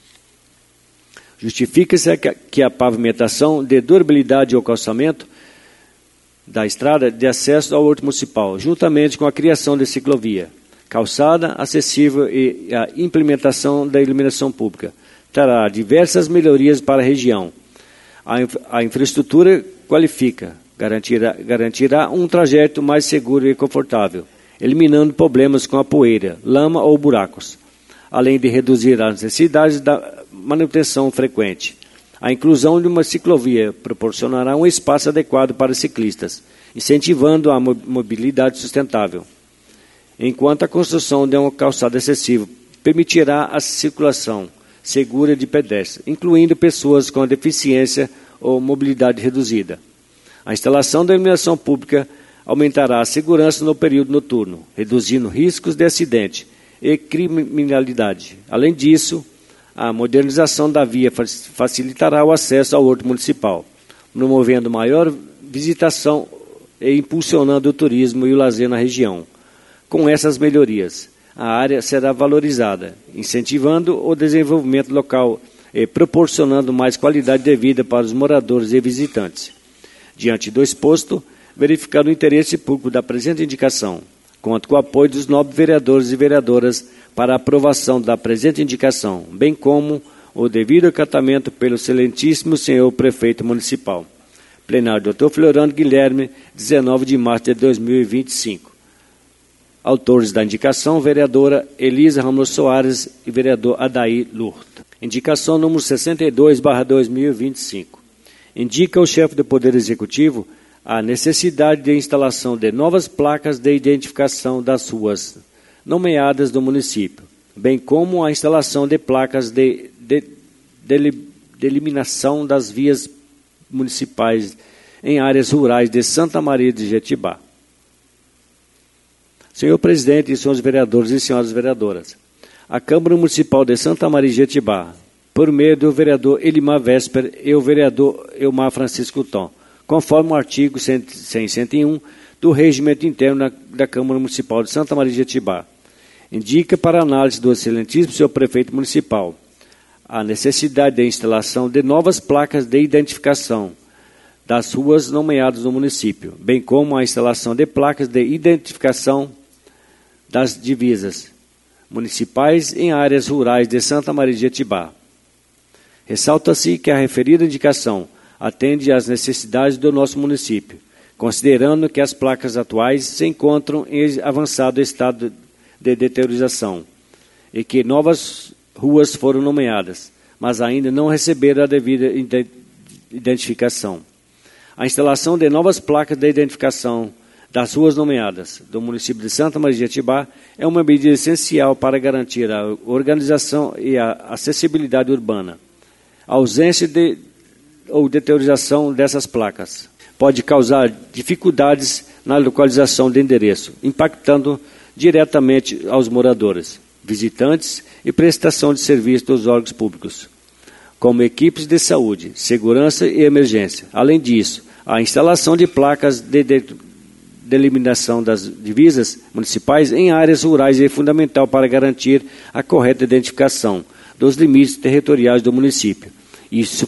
Justifica-se que a pavimentação de durabilidade ao calçamento da estrada de acesso ao horto municipal, juntamente com a criação de ciclovia, calçada acessível e a implementação da iluminação pública, trará diversas melhorias para a região. A, inf a infraestrutura qualifica, garantirá, garantirá um trajeto mais seguro e confortável, eliminando problemas com a poeira, lama ou buracos, além de reduzir as necessidades da manutenção frequente. A inclusão de uma ciclovia proporcionará um espaço adequado para ciclistas, incentivando a mobilidade sustentável, enquanto a construção de uma calçada acessível permitirá a circulação segura de pedestres, incluindo pessoas com deficiência ou mobilidade reduzida. A instalação da iluminação pública aumentará a segurança no período noturno, reduzindo riscos de acidente e criminalidade. Além disso, a modernização da via facilitará o acesso ao horto municipal, promovendo maior visitação e impulsionando o turismo e o lazer na região. Com essas melhorias, a área será valorizada, incentivando o desenvolvimento local e proporcionando mais qualidade de vida para os moradores e visitantes. Diante do exposto, verificando o interesse público da presente indicação, conto com o apoio dos nobres vereadores e vereadoras para a aprovação da presente indicação, bem como o devido acatamento pelo excelentíssimo senhor prefeito municipal. Plenário doutor Floriano Guilherme, dezenove de março de dois mil e vinte e cinco. Autores da indicação, vereadora Elisa Ramos Soares e vereador Adair Lurta. Indicação número sessenta e dois barra dois mil e vinte e cinco. Indica o chefe do Poder Executivo a necessidade de instalação de novas placas de identificação das ruas nomeadas do município, bem como a instalação de placas de, de, de delimitação das vias municipais em áreas rurais de Santa Maria de Jetibá. Senhor presidente e senhores vereadores e senhoras vereadoras, a Câmara Municipal de Santa Maria de Jetibá, por meio do vereador Elimar Vesper e o vereador Elmar Francisco Tom, conforme o artigo cem e cento e um do Regimento Interno da, da Câmara Municipal de Santa Maria de Jetibá, indica para análise do excelentíssimo senhor prefeito municipal a necessidade de instalação de novas placas de identificação das ruas nomeadas no município, bem como a instalação de placas de identificação das divisas municipais em áreas rurais de Santa Maria de Jetibá. Ressalta-se que a referida indicação atende às necessidades do nosso município, considerando que as placas atuais se encontram em avançado estado de deteriorização e que novas ruas foram nomeadas, mas ainda não receberam a devida identificação. A instalação de novas placas de identificação das ruas nomeadas do município de Santa Maria de Jetibá é uma medida essencial para garantir a organização e a acessibilidade urbana. A ausência de ou deteriorização dessas placas pode causar dificuldades na localização do endereço, impactando diretamente aos moradores, visitantes e prestação de serviço dos órgãos públicos, como equipes de saúde, segurança e emergência. Além disso, a instalação de placas de delimitação das divisas municipais em áreas rurais é fundamental para garantir a correta identificação dos limites territoriais do município. Isso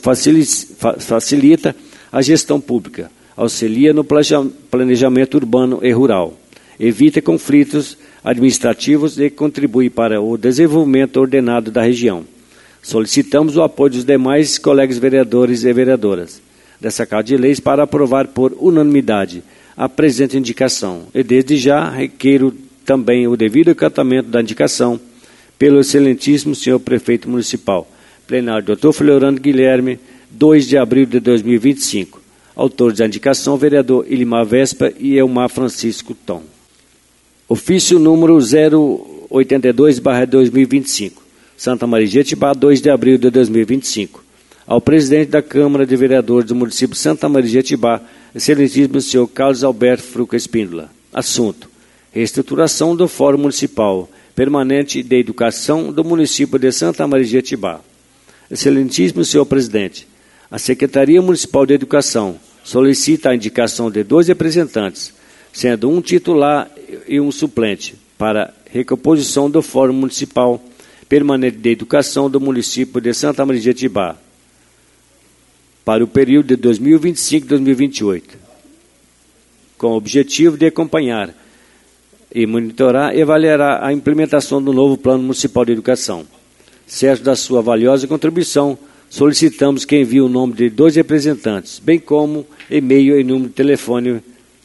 facilita a gestão pública, auxilia no planejamento urbano e rural, evita conflitos administrativos e contribui para o desenvolvimento ordenado da região. Solicitamos o apoio dos demais colegas vereadores e vereadoras dessa Casa de Leis para aprovar por unanimidade a presente indicação e, desde já, requeiro também o devido acatamento da indicação pelo excelentíssimo senhor prefeito municipal. Plenário doutor Floriano Guilherme, dois de abril de dois mil e vinte e cinco. Autores da indicação, vereador Elimar Vespa e Elmar Francisco Tom. Ofício número zero oitenta e dois barra dois mil e vinte e cinco. Santa Maria de Jetibá, dois de abril de dois mil e vinte e cinco. Ao presidente da Câmara de Vereadores do município de Santa Maria de Jetibá, excelentíssimo senhor Carlos Alberto Fruca Espíndola. Assunto: reestruturação do Fórum Municipal Permanente de Educação do município de Santa Maria de Jetibá. Excelentíssimo senhor presidente, a Secretaria Municipal de Educação solicita a indicação de dois representantes, sendo um titular e um suplente, para recomposição do Fórum Municipal Permanente de Educação do município de Santa Maria de Jetibá, para o período de dois mil e vinte e cinco a dois mil e vinte e oito, com o objetivo de acompanhar e monitorar e avaliar a implementação do novo Plano Municipal de Educação. Certo da sua valiosa contribuição, solicitamos que envie o nome de dois representantes, bem como e-mail e número de telefone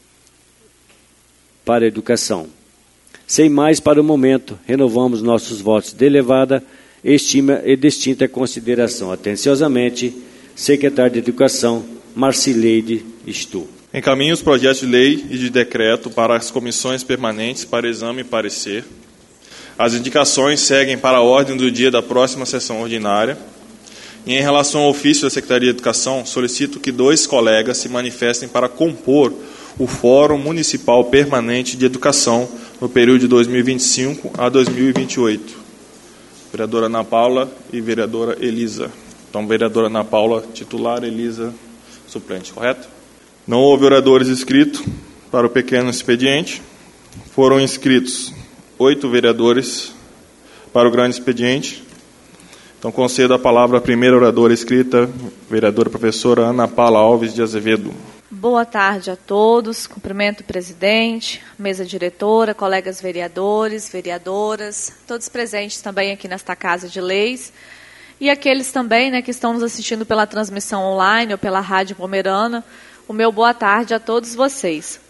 para a educação. Sem mais para o momento, renovamos nossos votos de elevada estima e distinta consideração. Atenciosamente, secretário de Educação, Marcileide Stu. Encaminho os projetos de lei e de decreto para as comissões permanentes para exame e parecer. As indicações seguem para a ordem do dia da próxima sessão ordinária. E em relação ao ofício da Secretaria de Educação, solicito que dois colegas se manifestem para compor o Fórum Municipal Permanente de Educação no período de dois mil e vinte e cinco a dois mil e vinte e oito. Vereadora Ana Paula e vereadora Elisa. Então, vereadora Ana Paula, titular, Elisa, suplente, correto? Não houve oradores inscritos. Para o pequeno expediente, foram inscritos oito vereadores. Para o grande expediente, então concedo a palavra à primeira oradora escrita, vereadora professora Ana Paula Alves de Azevedo. Boa tarde a todos, cumprimento o presidente, mesa diretora, colegas vereadores, vereadoras, todos presentes também aqui nesta Casa de Leis, e aqueles também, né, que estão nos assistindo pela transmissão online ou pela Rádio Pomerana, o meu boa tarde a todos vocês.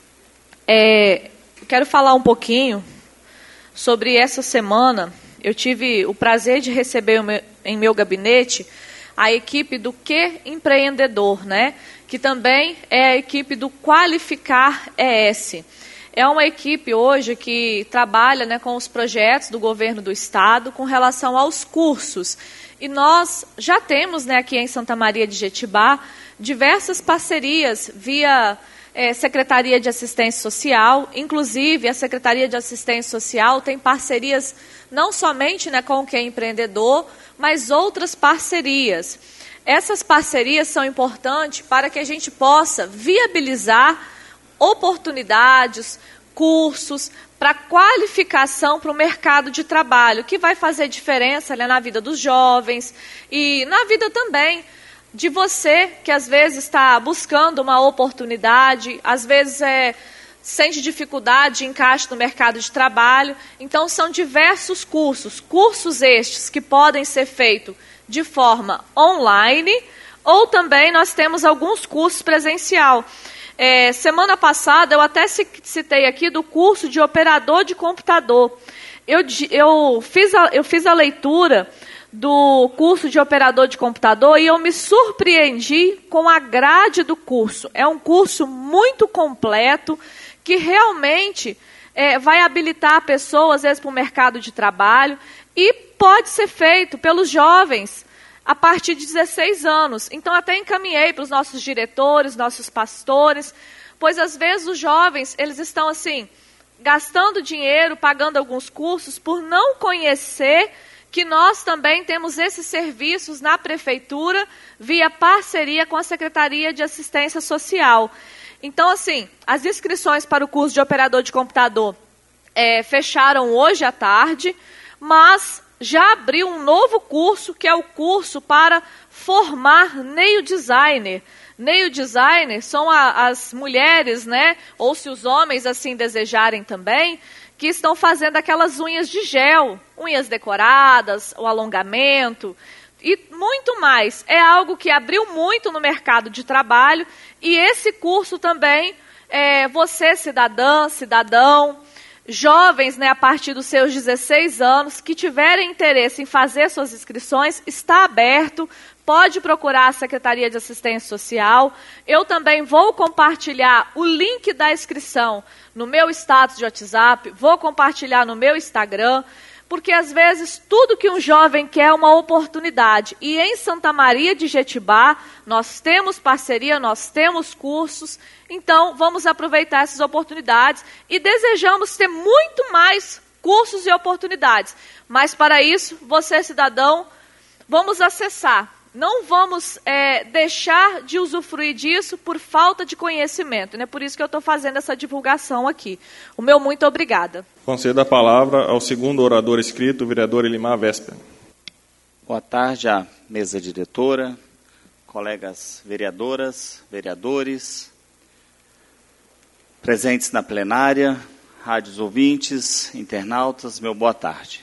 É, quero falar um pouquinho sobre essa semana. Eu tive o prazer de receber em meu gabinete a equipe do Que Empreendedor, né? Que também é a equipe do Qualificar E S. É uma equipe hoje que trabalha, né, com os projetos do governo do estado com relação aos cursos. E nós já temos, né, aqui em Santa Maria de Jetibá diversas parcerias via é, Secretaria de Assistência Social. Inclusive, a Secretaria de Assistência Social tem parcerias não somente, né, com o Que é Empreendedor, mas outras parcerias. Essas parcerias são importantes para que a gente possa viabilizar oportunidades, cursos, para qualificação para o mercado de trabalho, que vai fazer diferença, né, na vida dos jovens e na vida também de você, que às vezes está buscando uma oportunidade, às vezes é, sente dificuldade de encaixe no mercado de trabalho. Então, são diversos cursos, cursos estes que podem ser feitos de forma online, ou também nós temos alguns cursos presencial. É, semana passada, eu até citei aqui do curso de operador de computador. Eu, eu, fiz a, eu fiz a leitura do curso de operador de computador e eu me surpreendi com a grade do curso. É um curso muito completo que realmente é, vai habilitar pessoas, às vezes, para o mercado de trabalho e pode ser feito pelos jovens a partir de dezesseis anos. Então, até encaminhei para os nossos diretores, nossos pastores, pois, às vezes, os jovens, eles estão, assim, gastando dinheiro, pagando alguns cursos, por não conhecer que nós também temos esses serviços na prefeitura, via parceria com a Secretaria de Assistência Social. Então, assim, as inscrições para o curso de operador de computador é, fecharam hoje à tarde, mas já abriu um novo curso, que é o curso para formar nail designer. Nail designer são a, as mulheres, né, ou se os homens assim desejarem também, que estão fazendo aquelas unhas de gel, unhas decoradas, o alongamento e muito mais. É algo que abriu muito no mercado de trabalho e esse curso também, é, você cidadã, cidadão, jovens, né, a partir dos seus dezesseis anos, que tiverem interesse em fazer suas inscrições, está aberto, pode procurar a Secretaria de Assistência Social. Eu também vou compartilhar o link da inscrição no meu status de WhatsApp, vou compartilhar no meu Instagram, porque às vezes tudo que um jovem quer é uma oportunidade. E em Santa Maria de Jetibá, nós temos parceria, nós temos cursos, então vamos aproveitar essas oportunidades e desejamos ter muito mais cursos e oportunidades. Mas para isso, você cidadão, vamos acessar. Não vamos é, deixar de usufruir disso por falta de conhecimento. É, né? Por isso que eu estou fazendo essa divulgação aqui. O meu muito obrigada. Concedo a palavra ao segundo orador escrito, o vereador Elimar Véspera. Boa tarde à mesa diretora, colegas vereadoras, vereadores, presentes na plenária, rádios ouvintes, internautas, meu boa tarde.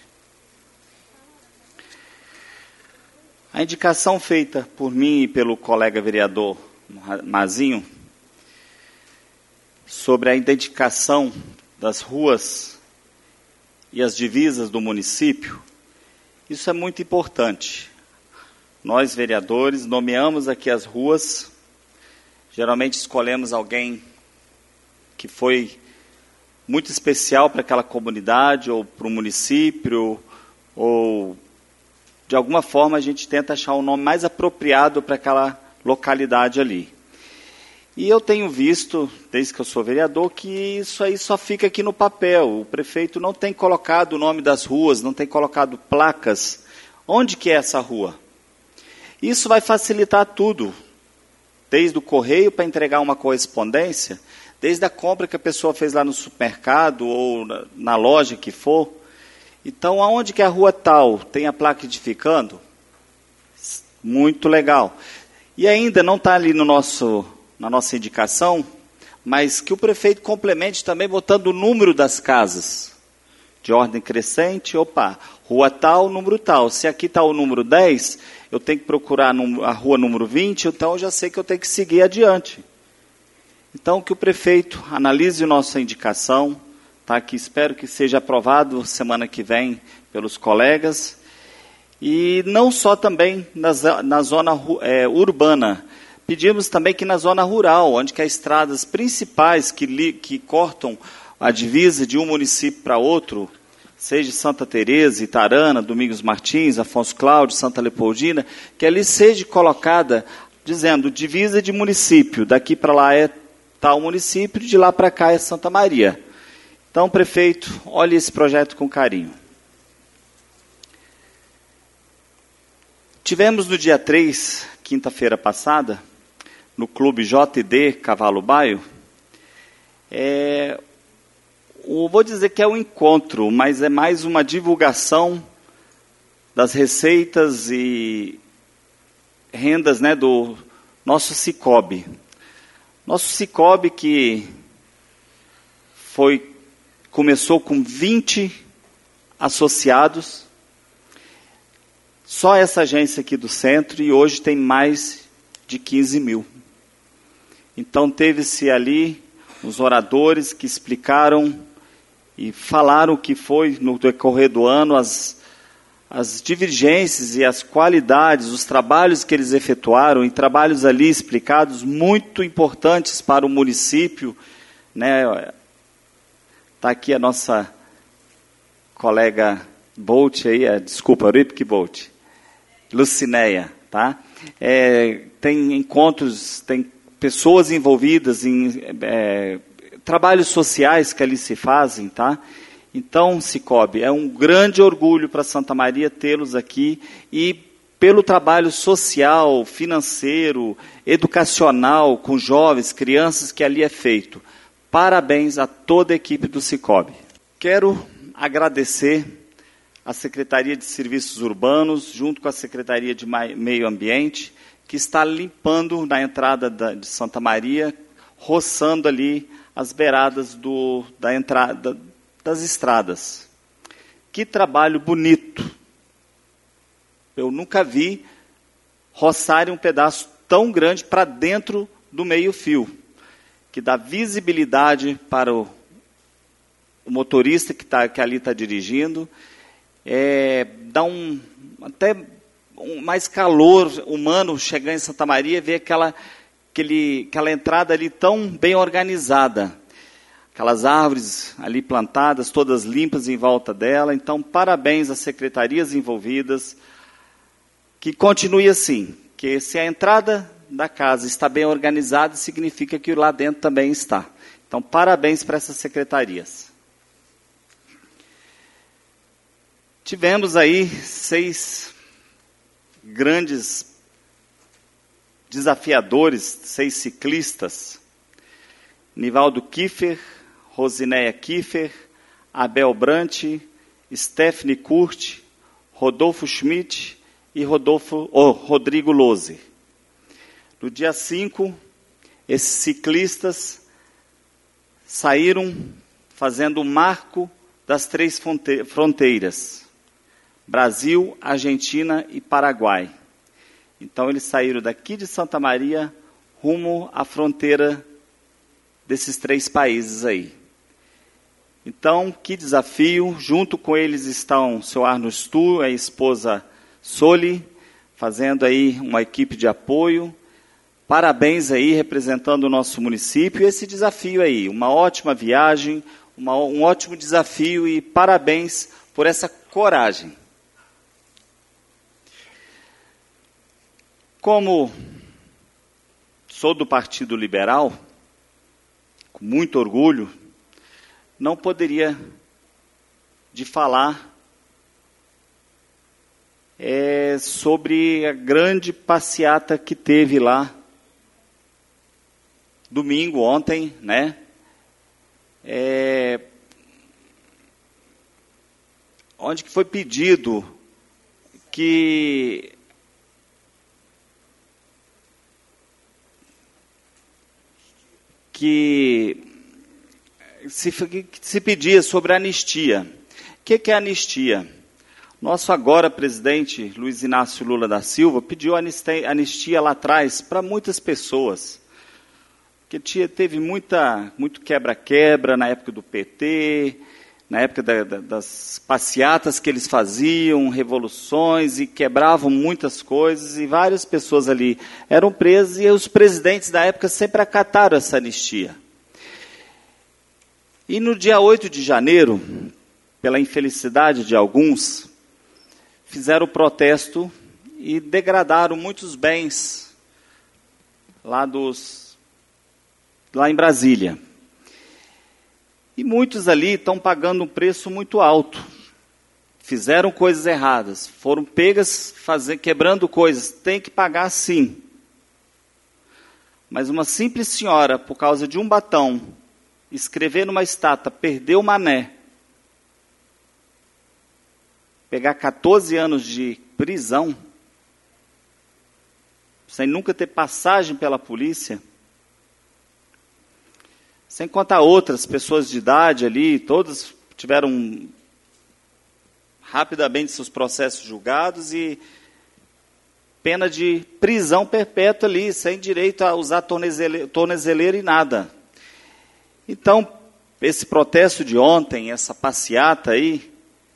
A indicação feita por mim e pelo colega vereador Mazinho sobre a identificação das ruas e as divisas do município, isso é muito importante. Nós, vereadores, nomeamos aqui as ruas, geralmente escolhemos alguém que foi muito especial para aquela comunidade, ou para o município, ou de alguma forma a gente tenta achar o nome mais apropriado para aquela localidade ali. E eu tenho visto, desde que eu sou vereador, que isso aí só fica aqui no papel. O prefeito não tem colocado o nome das ruas, não tem colocado placas. Onde que é essa rua? Isso vai facilitar tudo, desde o correio para entregar uma correspondência, desde a compra que a pessoa fez lá no supermercado ou na, na loja que for. Então, aonde que a rua tal tem a placa edificando? Muito legal. E ainda não está ali no nosso, na nossa indicação, mas que o prefeito complemente também botando o número das casas, de ordem crescente. Opa, rua tal, número tal. Se aqui está o número dez, eu tenho que procurar a rua número vinte, então eu já sei que eu tenho que seguir adiante. Então, que o prefeito analise a nossa indicação, tá? Que espero que seja aprovado semana que vem pelos colegas. E não só também na, na zona é, urbana. Pedimos também que na zona rural, onde que as estradas principais que, li, que cortam a divisa de um município para outro, seja Santa Teresa, Itarana, Domingos Martins, Afonso Cláudio, Santa Leopoldina, que ali seja colocada, dizendo, divisa de município, daqui para lá é tal município, de lá para cá é Santa Maria. Então, prefeito, olhe esse projeto com carinho. Tivemos no dia três, quinta-feira passada, no Clube J D Cavalo Baio, é, o, vou dizer que é um encontro, mas é mais uma divulgação das receitas e rendas, né, do nosso Cicobi. Nosso Cicobi que foi, começou com vinte associados, só essa agência aqui do centro, e hoje tem mais de quinze mil. Então, teve-se ali os oradores que explicaram e falaram o que foi, no decorrer do ano, as, as divergências e as qualidades, os trabalhos que eles efetuaram, e trabalhos ali explicados, muito importantes para o município. Né? Está aqui a nossa colega Bolt, aí, é, desculpa, Ripke Bolt. Lucinéia, tá? É, tem encontros, tem pessoas envolvidas em é, trabalhos sociais que ali se fazem, tá? Então, Cicobi, é um grande orgulho para Santa Maria tê-los aqui, e pelo trabalho social, financeiro, educacional, com jovens, crianças que ali é feito. Parabéns a toda a equipe do Cicobi. Quero agradecer a Secretaria de Serviços Urbanos, junto com a Secretaria de Meio Ambiente, que está limpando na entrada da, de Santa Maria, roçando ali as beiradas do, da entrada, das estradas. Que trabalho bonito! Eu nunca vi roçarem um pedaço tão grande para dentro do meio-fio, que dá visibilidade para o, o motorista que, tá, que ali está dirigindo, É, dá um, até um mais calor humano chegar em Santa Maria e ver aquela, aquele, aquela entrada ali tão bem organizada. Aquelas árvores ali plantadas, todas limpas em volta dela. Então, parabéns às secretarias envolvidas. Que continue assim, que se a entrada da casa está bem organizada, significa que lá dentro também está. Então, parabéns para essas secretarias. Tivemos aí seis grandes desafiadores, seis ciclistas. Nivaldo Kiefer, Rosinéia Kiefer, Abel Brant, Stephanie Kurt, Rodolfo Schmidt e Rodolfo, oh, Rodrigo Lose. No dia cinco, esses ciclistas saíram fazendo o marco das três fronteiras. Brasil, Argentina e Paraguai. Então, eles saíram daqui de Santa Maria rumo à fronteira desses três países aí. Então, que desafio. Junto com eles estão o seu Arno Stu, a esposa Soli, fazendo aí uma equipe de apoio. Parabéns aí, representando o nosso município. E esse desafio aí, uma ótima viagem, uma, um ótimo desafio, e parabéns por essa coragem. Como sou do Partido Liberal, com muito orgulho, não poderia de falar é, sobre a grande passeata que teve lá, domingo, ontem, né, é, onde que foi pedido que que se, que se pedia sobre a anistia. O que, que é anistia? Nosso agora presidente, Luiz Inácio Lula da Silva, pediu anistia, anistia lá atrás para muitas pessoas. Que tinha, teve muita, muito quebra-quebra na época do P T, na época da, da, das passeatas que eles faziam, revoluções, e quebravam muitas coisas, e várias pessoas ali eram presas, e os presidentes da época sempre acataram essa anistia. E no dia oito de janeiro, pela infelicidade de alguns, fizeram protesto e degradaram muitos bens lá, dos, lá em Brasília. E muitos ali estão pagando um preço muito alto. Fizeram coisas erradas, foram pegas fazer, quebrando coisas. Tem que pagar sim. Mas uma simples senhora, por causa de um batom, escrever numa estátua, perder o mané, pegar quatorze anos de prisão, sem nunca ter passagem pela polícia, sem contar outras pessoas de idade ali, todas tiveram rapidamente seus processos julgados e pena de prisão perpétua ali, sem direito a usar tornezeleira, tornezeleira e nada. Então, esse protesto de ontem, essa passeata aí,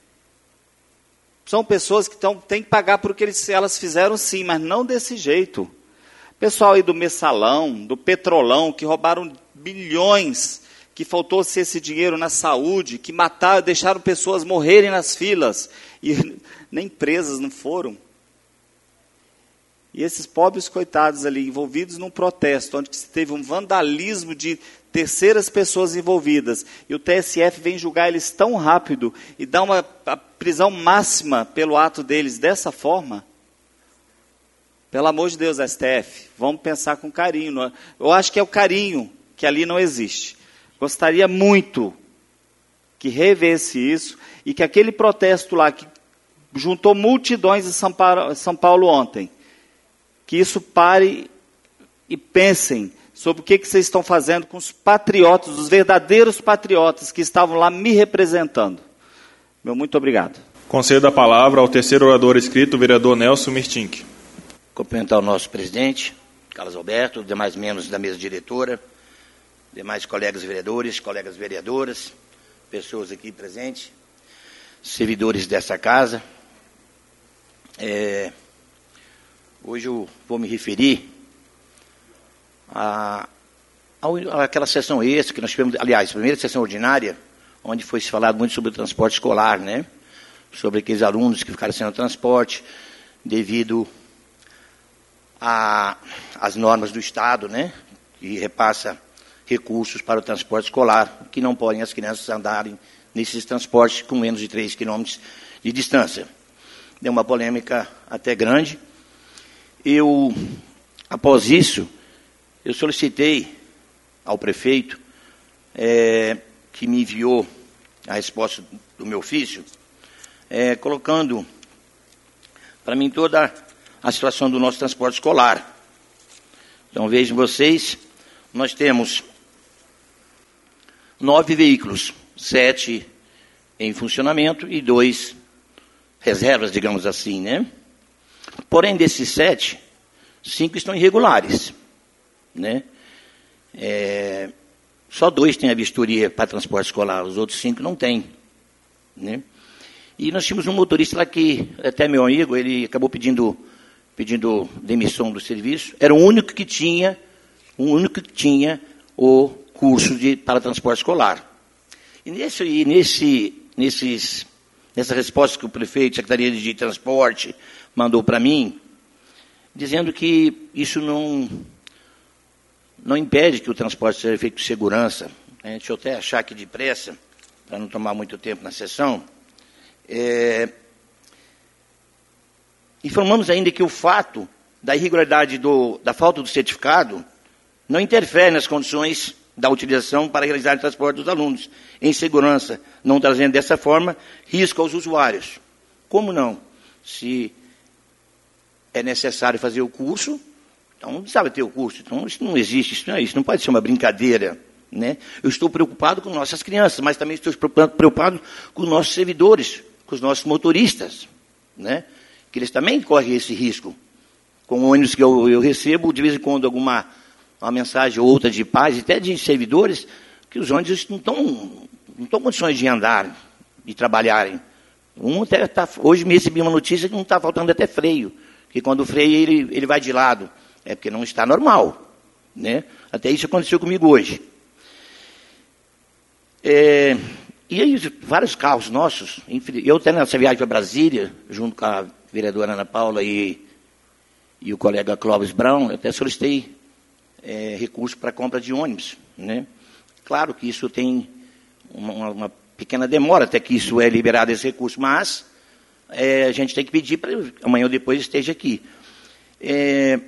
são pessoas que tão, têm que pagar por o que eles, elas fizeram sim, mas não desse jeito. Pessoal aí do Mensalão, do Petrolão, que roubaram bilhões, que faltou-se esse dinheiro na saúde, que mataram, deixaram pessoas morrerem nas filas, e nem presas não foram. E esses pobres coitados ali, envolvidos num protesto, onde se teve um vandalismo de terceiras pessoas envolvidas, e o T S F vem julgar eles tão rápido, e dá uma a prisão máxima pelo ato deles dessa forma. Pelo amor de Deus, S T F, vamos pensar com carinho. Eu acho que é o carinho que ali não existe. Gostaria muito que revesse isso e que aquele protesto lá, que juntou multidões em São Paulo, São Paulo ontem, que isso pare e pensem sobre o que, que vocês estão fazendo com os patriotas, os verdadeiros patriotas que estavam lá me representando. Meu muito obrigado. Concedo a palavra ao terceiro orador inscrito, o vereador Nelson Mirtink. Cumprimentar o nosso presidente, Carlos Alberto, demais membros da mesa diretora, demais colegas vereadores, colegas vereadoras, pessoas aqui presentes, servidores dessa casa. É, hoje eu vou me referir a, a, àquela sessão extra que nós tivemos, aliás, a primeira sessão ordinária, onde foi se falado muito sobre o transporte escolar, né? Sobre aqueles alunos que ficaram sem o transporte devido às normas do Estado, né? Que repassa recursos para o transporte escolar, que não podem as crianças andarem nesses transportes com menos de três quilômetros de distância. Deu uma polêmica até grande. Eu, após isso, eu solicitei ao prefeito, é, que me enviou a resposta do meu ofício, é, colocando para mim toda a situação do nosso transporte escolar. Então, vejam vocês, nós temos nove veículos, sete em funcionamento e dois reservas, digamos assim, né? Porém, desses sete, cinco estão irregulares, né? É, só dois têm a vistoria para transporte escolar, os outros cinco não têm, né? E nós tínhamos um motorista lá que, até meu amigo, ele acabou pedindo, pedindo demissão do serviço, era o único que tinha, o único que tinha o curso de, para transporte escolar. E, nesse, e nesse, nesses, nessa resposta que o prefeito, Secretaria de Transporte, mandou para mim, dizendo que isso não, não impede que o transporte seja feito com segurança. É, deixa eu até achar aqui depressa, para não tomar muito tempo na sessão. É, informamos ainda que o fato da irregularidade do, da falta do certificado não interfere nas condições da utilização para realizar o transporte dos alunos em segurança, não trazendo dessa forma risco aos usuários. Como não? Se é necessário fazer o curso, então não precisava ter o curso. Então isso não existe, isso não, é, isso não pode ser uma brincadeira. Né? Eu estou preocupado com nossas crianças, mas também estou preocupado com os nossos servidores, com os nossos motoristas, né? Que eles também correm esse risco. Com ônibus que eu, eu recebo, de vez em quando, alguma uma mensagem ou outra de pais, até de servidores, que os ônibus não estão não estão em condições de andar, de trabalharem. Um até tá, hoje me recebi uma notícia que não está faltando até freio, que quando freia ele, ele vai de lado. É porque não está normal. Né? Até isso aconteceu comigo hoje. É, e aí, vários carros nossos, eu até nessa viagem para Brasília, junto com a vereadora Ana Paula e, e o colega Clóvis Brown, eu até solicitei é, recurso para compra de ônibus. Né? Claro que isso tem uma, uma pequena demora até que isso é liberado, esse recurso, mas é, a gente tem que pedir para amanhã ou depois esteja aqui. É,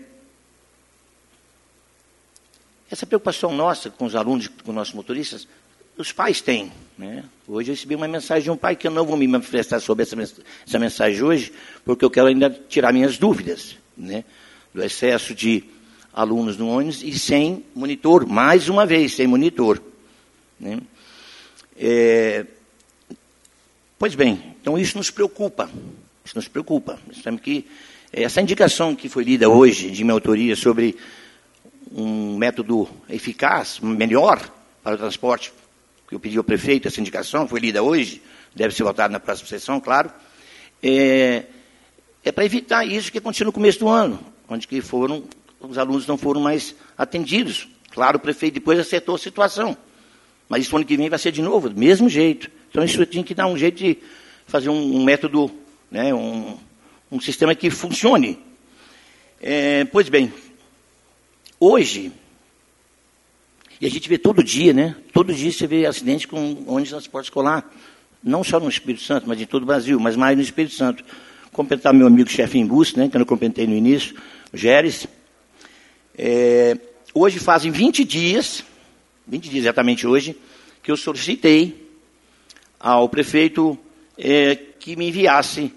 essa preocupação nossa com os alunos, com os nossos motoristas, os pais têm. Né? Hoje eu recebi uma mensagem de um pai que eu não vou me manifestar sobre essa, essa mensagem hoje, porque eu quero ainda tirar minhas dúvidas, né? Do excesso de alunos no ônibus e sem monitor, mais uma vez, sem monitor. Né? É, pois bem, então isso nos preocupa. Isso nos preocupa. Sabe que essa indicação que foi lida hoje, de minha autoria, sobre um método eficaz, melhor para o transporte, que eu pedi ao prefeito, essa indicação, foi lida hoje, deve ser votada na próxima sessão, claro, é, é para evitar isso que aconteceu no começo do ano, onde que foram, os alunos não foram mais atendidos. Claro, o prefeito depois acertou a situação, mas isso ano que vem vai ser de novo, do mesmo jeito. Então isso tinha que dar um jeito de fazer um, um método, né, um, um sistema que funcione. É, pois bem, hoje, e a gente vê todo dia, né? Todo dia você vê acidente com ônibus de transporte escolar. Não só no Espírito Santo, mas em todo o Brasil, mas mais no Espírito Santo. Cumprimentar meu amigo chefe em Bus, né? Que eu não cumprimentei no início, o Géres. É, hoje fazem vinte dias, vinte dias exatamente hoje, que eu solicitei ao prefeito é, que me enviasse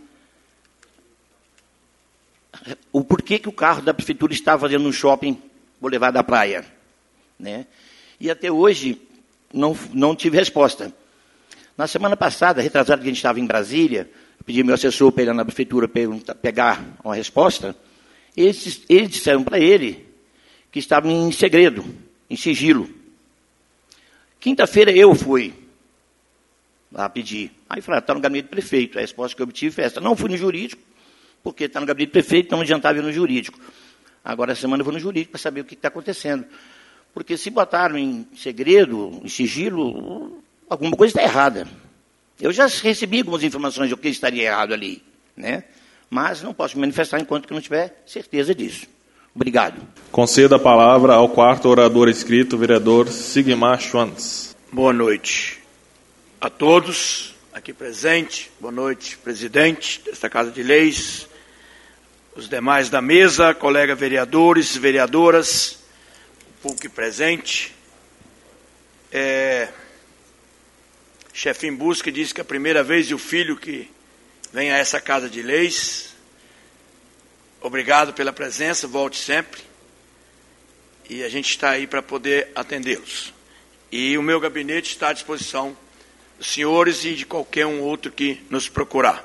o porquê que o carro da prefeitura estava fazendo no shopping Boulevard da Praia. Né? E até hoje não, não tive resposta. Na semana passada, retrasado que a gente estava em Brasília, eu pedi ao meu assessor para ir lá na prefeitura perguntar, pegar uma resposta, eles, eles disseram para ele que estava em segredo, em sigilo. Quinta-feira eu fui lá pedir. Aí falaram, está no gabinete do prefeito. A resposta que eu obtive foi essa. Não fui no jurídico, porque está no gabinete do prefeito, então não adiantava ir no jurídico. Agora, essa semana eu vou no jurídico para saber o que está acontecendo. Porque se botaram em segredo, em sigilo, alguma coisa está errada. Eu já recebi algumas informações de o que estaria errado ali, né? Mas não posso me manifestar enquanto que não tiver certeza disso. Obrigado. Conceda a palavra ao quarto orador inscrito, o vereador Sigmar Schwantz. Boa noite a todos aqui presentes. Boa noite, presidente desta Casa de Leis, os demais da mesa, colegas vereadores, vereadoras, público presente. É, chefe em busca diz que é a primeira vez e o filho que vem a essa Casa de Leis. Obrigado pela presença, volte sempre. E a gente está aí para poder atendê-los. E o meu gabinete está à disposição dos senhores e de qualquer um outro que nos procurar.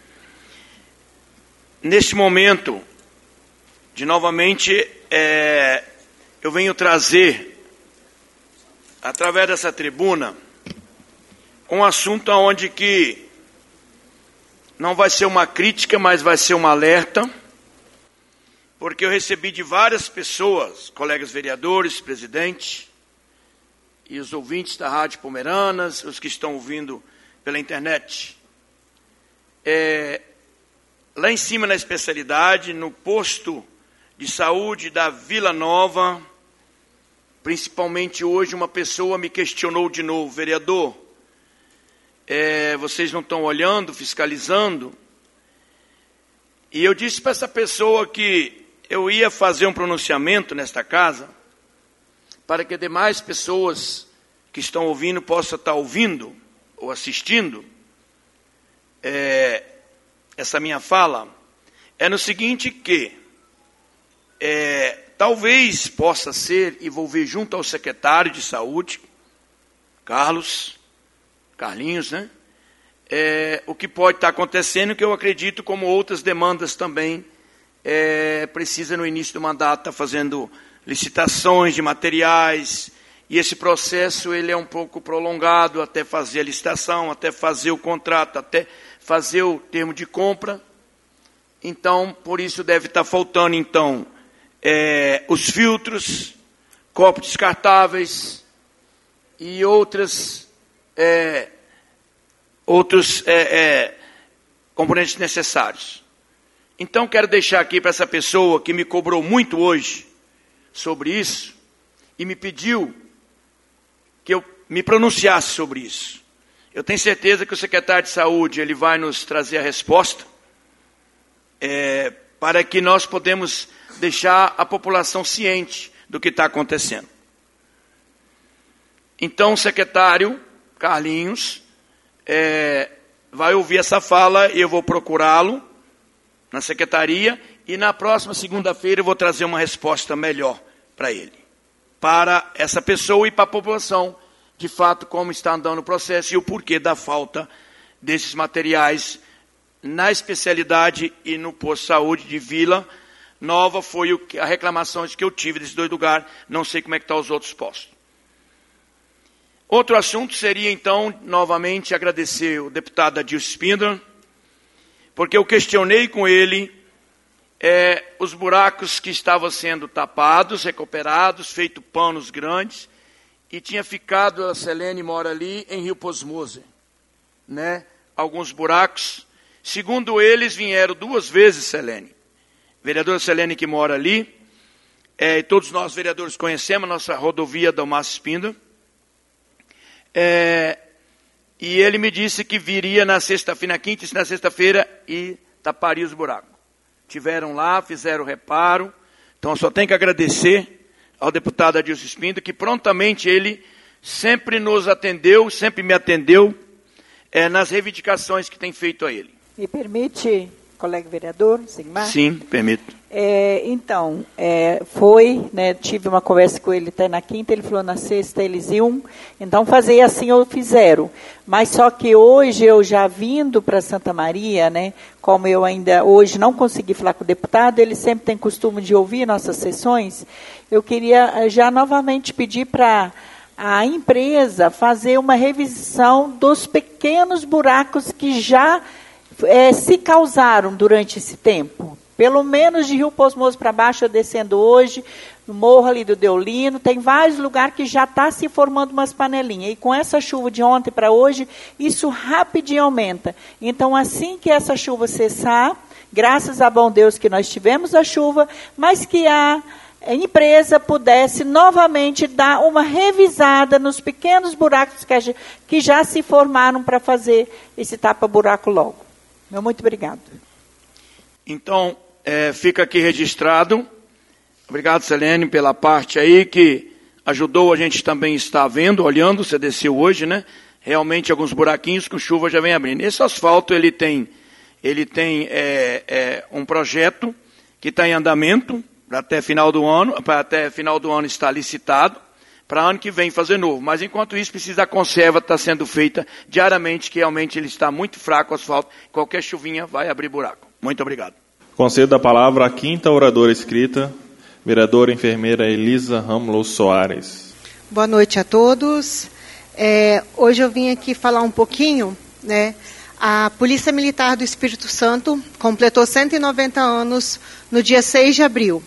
Neste momento, de novamente, é, eu venho trazer, através dessa tribuna, um assunto onde que não vai ser uma crítica, mas vai ser um alerta, porque eu recebi de várias pessoas, colegas vereadores, presidente, e os ouvintes da Rádio Pomeranas, os que estão ouvindo pela internet. É, lá em cima na especialidade, no posto de saúde da Vila Nova, principalmente hoje, uma pessoa me questionou de novo, vereador, é, vocês não estão olhando, fiscalizando? E eu disse para essa pessoa que eu ia fazer um pronunciamento nesta casa, para que demais pessoas que estão ouvindo possam estar ouvindo ou assistindo é, essa minha fala, é no seguinte que é, talvez possa ser, e vou ver junto ao secretário de saúde, Carlos, Carlinhos, né? É, o que pode estar acontecendo, que eu acredito, como outras demandas também, é, precisa no início do mandato estar fazendo licitações de materiais, e esse processo ele é um pouco prolongado até fazer a licitação, até fazer o contrato, até fazer o termo de compra. Então, por isso deve estar faltando, então, é, os filtros, copos descartáveis e outras... É, outros é, é, componentes necessários. Então, quero deixar aqui para essa pessoa que me cobrou muito hoje sobre isso e me pediu que eu me pronunciasse sobre isso. Eu tenho certeza que o secretário de Saúde ele vai nos trazer a resposta é, para que nós podemos deixar a população ciente do que está acontecendo. Então, o secretário Carlinhos É, vai ouvir essa fala e eu vou procurá-lo na secretaria e na próxima segunda-feira eu vou trazer uma resposta melhor para ele, para essa pessoa e para a população, de fato, como está andando o processo e o porquê da falta desses materiais na especialidade e no posto de saúde de Vila Nova. Foi o que, a reclamação que eu tive desses dois lugares, não sei como é que estão os outros postos. Outro assunto seria, então, novamente, agradecer o deputado Adilson Spindler, porque eu questionei com ele é, os buracos que estavam sendo tapados, recuperados, feito panos grandes, e tinha ficado, a Selene mora ali, em Rio Posmoser, né? Alguns buracos. Segundo eles, vieram duas vezes, Selene. Vereadora Selene, que mora ali, é, e todos nós, vereadores, conhecemos a nossa rodovia da Márcio Spindler. É, e ele me disse que viria na sexta-feira, na quinta e na sexta-feira e taparia os buracos. Tiveram lá, fizeram o reparo. Então, eu só tenho que agradecer ao deputado Adilson Spindler, que prontamente ele sempre nos atendeu, sempre me atendeu é, nas reivindicações que tem feito a ele. Me permite, colega vereador, Sigmar? Sim, permito. É, então, é, foi, né, tive uma conversa com ele até na quinta, ele falou na sexta eles iam, então fazer assim ou fizeram. Mas só que hoje eu já vindo para Santa Maria, né, como eu ainda hoje não consegui falar com o deputado, ele sempre tem costume de ouvir nossas sessões, eu queria já novamente pedir para a empresa fazer uma revisão dos pequenos buracos que já é, se causaram durante esse tempo. Pelo menos de Rio Posmoso para baixo, eu descendo hoje, no morro ali do Deolino, tem vários lugares que já está se formando umas panelinhas. E com essa chuva de ontem para hoje, isso rapidinho aumenta. Então, assim que essa chuva cessar, graças a bom Deus que nós tivemos a chuva, mas que a empresa pudesse novamente dar uma revisada nos pequenos buracos que, a, que já se formaram para fazer esse tapa-buraco logo. Meu muito obrigado. Então, é, fica aqui registrado. Obrigado, Selene, pela parte aí que ajudou a gente também estar vendo, olhando. Você desceu hoje, né? Realmente alguns buraquinhos com chuva já vem abrindo. Esse asfalto ele tem, ele tem é, é, um projeto que está em andamento para até final do ano, para até final do ano estar licitado, para ano que vem fazer novo. Mas enquanto isso precisa a conserva estar sendo feita diariamente, que realmente ele está muito fraco o asfalto. Qualquer chuvinha vai abrir buraco. Muito obrigado. Concedo a palavra à quinta oradora escrita, vereadora enfermeira Elisa Ramlo Soares. Boa noite a todos. É, hoje eu vim aqui falar um pouquinho, né? A Polícia Militar do Espírito Santo completou cento e noventa anos no dia seis de abril.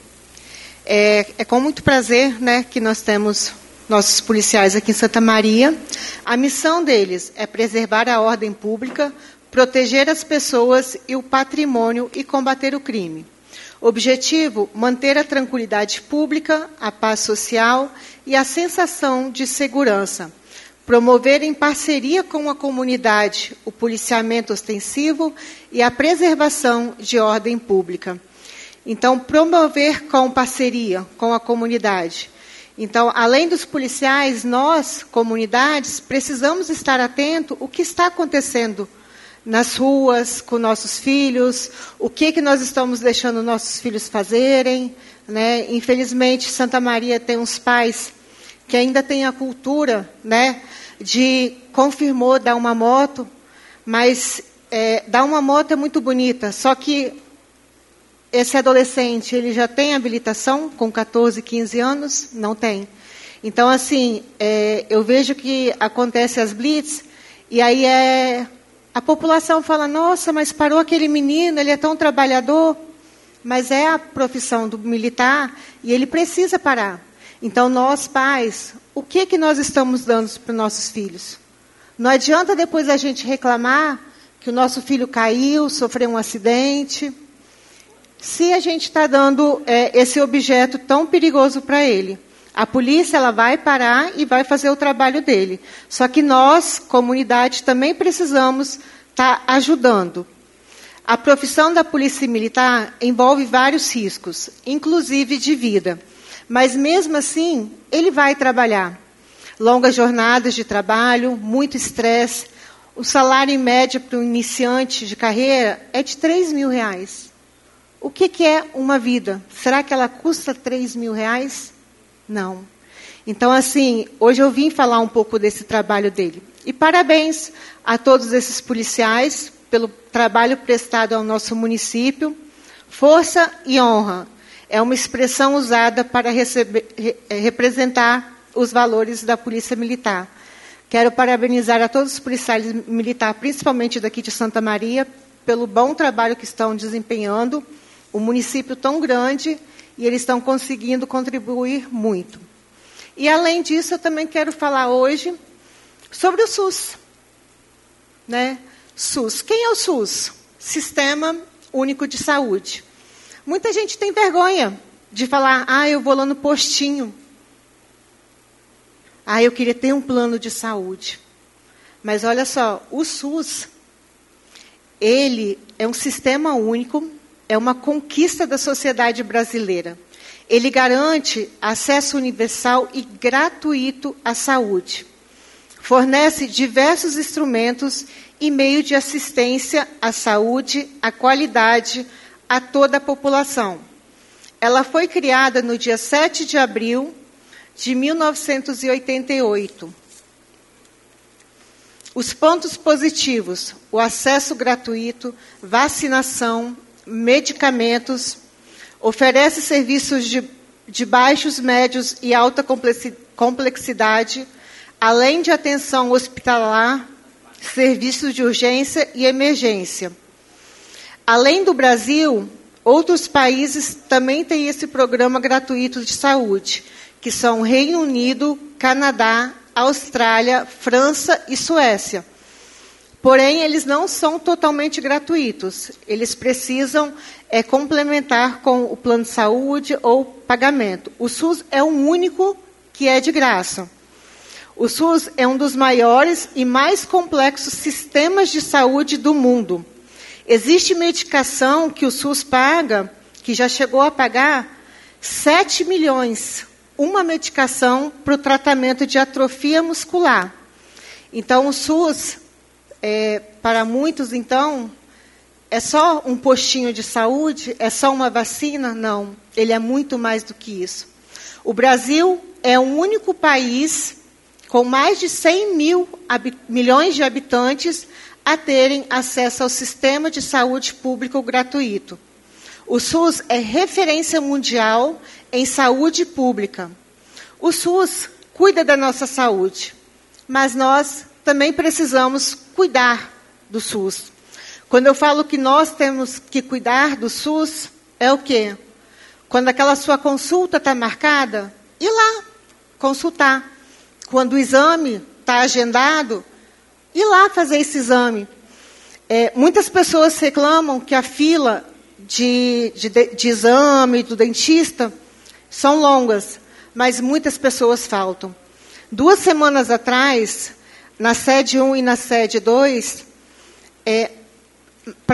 É, é com muito prazer, né, que nós temos nossos policiais aqui em Santa Maria. A missão deles é preservar a ordem pública, proteger as pessoas e o patrimônio e combater o crime. Objetivo, manter a tranquilidade pública, a paz social e a sensação de segurança. Promover em parceria com a comunidade o policiamento ostensivo e a preservação de ordem pública. Então, promover com parceria com a comunidade. Então, além dos policiais, nós, comunidades, precisamos estar atentos ao que está acontecendo nas ruas, com nossos filhos, o que, que nós estamos deixando nossos filhos fazerem, né? Infelizmente, Santa Maria tem uns pais que ainda têm a cultura, né, de confirmou dar uma moto, mas é, dar uma moto é muito bonita, só que esse adolescente, ele já tem habilitação com catorze, quinze anos? Não tem. Então, assim, é, eu vejo que acontece as blitz, e aí é, a população fala, nossa, mas parou aquele menino, ele é tão trabalhador, mas é a profissão do militar, e ele precisa parar. Então, nós, pais, o que, que nós estamos dando para os nossos filhos? Não adianta depois a gente reclamar que o nosso filho caiu, sofreu um acidente, se a gente está dando é, esse objeto tão perigoso para ele. A polícia ela vai parar e vai fazer o trabalho dele. Só que nós, comunidade, também precisamos estar tá ajudando. A profissão da polícia militar envolve vários riscos, inclusive de vida. Mas, mesmo assim, ele vai trabalhar. Longas jornadas de trabalho, muito estresse. O salário em média para um iniciante de carreira é de três mil reais. O que, que é uma vida? Será que ela custa três mil reais? Não. Então, assim, hoje eu vim falar um pouco desse trabalho dele. E parabéns a todos esses policiais pelo trabalho prestado ao nosso município. Força e honra é uma expressão usada para receber, re, representar os valores da Polícia Militar. Quero parabenizar a todos os policiais militares, principalmente daqui de Santa Maria, pelo bom trabalho que estão desempenhando. O município tão grande, e eles estão conseguindo contribuir muito. E, além disso, eu também quero falar hoje sobre o SUS. Né? SUS. Quem é o SUS? Sistema Único de Saúde. Muita gente tem vergonha de falar, ah, eu vou lá no postinho. Ah, eu queria ter um plano de saúde. Mas, olha só, o SUS, ele é um sistema único, é uma conquista da sociedade brasileira. Ele garante acesso universal e gratuito à saúde. Fornece diversos instrumentos e meios de assistência à saúde, à qualidade, a toda a população. Ela foi criada no dia sete de abril de mil novecentos e oitenta e oito. Os pontos positivos: o acesso gratuito, vacinação, medicamentos, oferece serviços de, de baixos, médios e alta complexidade, além de atenção hospitalar, serviços de urgência e emergência. Além do Brasil, outros países também têm esse programa gratuito de saúde, que são Reino Unido, Canadá, Austrália, França e Suécia. Porém, eles não são totalmente gratuitos. Eles precisam é, complementar com o plano de saúde ou pagamento. O SUS é o único que é de graça. O SUS é um dos maiores e mais complexos sistemas de saúde do mundo. Existe medicação que o SUS paga, que já chegou a pagar sete milhões, uma medicação para o tratamento de atrofia muscular. Então, o SUS, é, para muitos, então, é só um postinho de saúde? É só uma vacina? Não, ele é muito mais do que isso. O Brasil é o único país com mais de cem mil milhões de habitantes a terem acesso ao sistema de saúde público gratuito. O SUS é referência mundial em saúde pública. O SUS cuida da nossa saúde, mas nós também precisamos cuidar do SUS. Quando eu falo que nós temos que cuidar do SUS, é o quê? Quando aquela sua consulta está marcada, ir lá consultar. Quando o exame está agendado, ir lá fazer esse exame. É, muitas pessoas reclamam que a fila de, de, de exame do dentista são longas, mas muitas pessoas faltam. Duas semanas atrás, na sede um e na sede dois, é,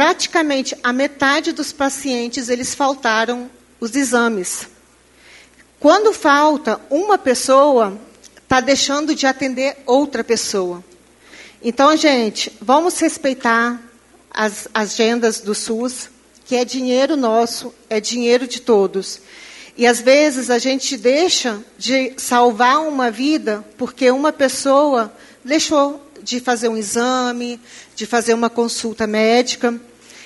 praticamente a metade dos pacientes eles faltaram os exames. Quando falta uma pessoa, está deixando de atender outra pessoa. Então, gente, vamos respeitar as agendas do SUS, que é dinheiro nosso, é dinheiro de todos. E, às vezes, a gente deixa de salvar uma vida porque uma pessoa deixou de fazer um exame, de fazer uma consulta médica.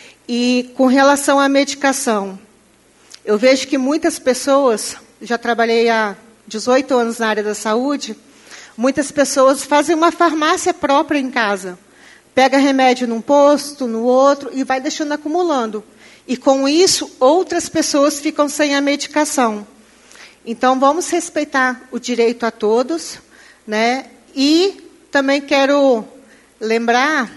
E, com relação à medicação, eu vejo que muitas pessoas, já trabalhei há dezoito anos na área da saúde, muitas pessoas fazem uma farmácia própria em casa. Pega remédio num posto, no outro, e vai deixando acumulando. E, com isso, outras pessoas ficam sem a medicação. Então, vamos respeitar o direito a todos, né? E também quero lembrar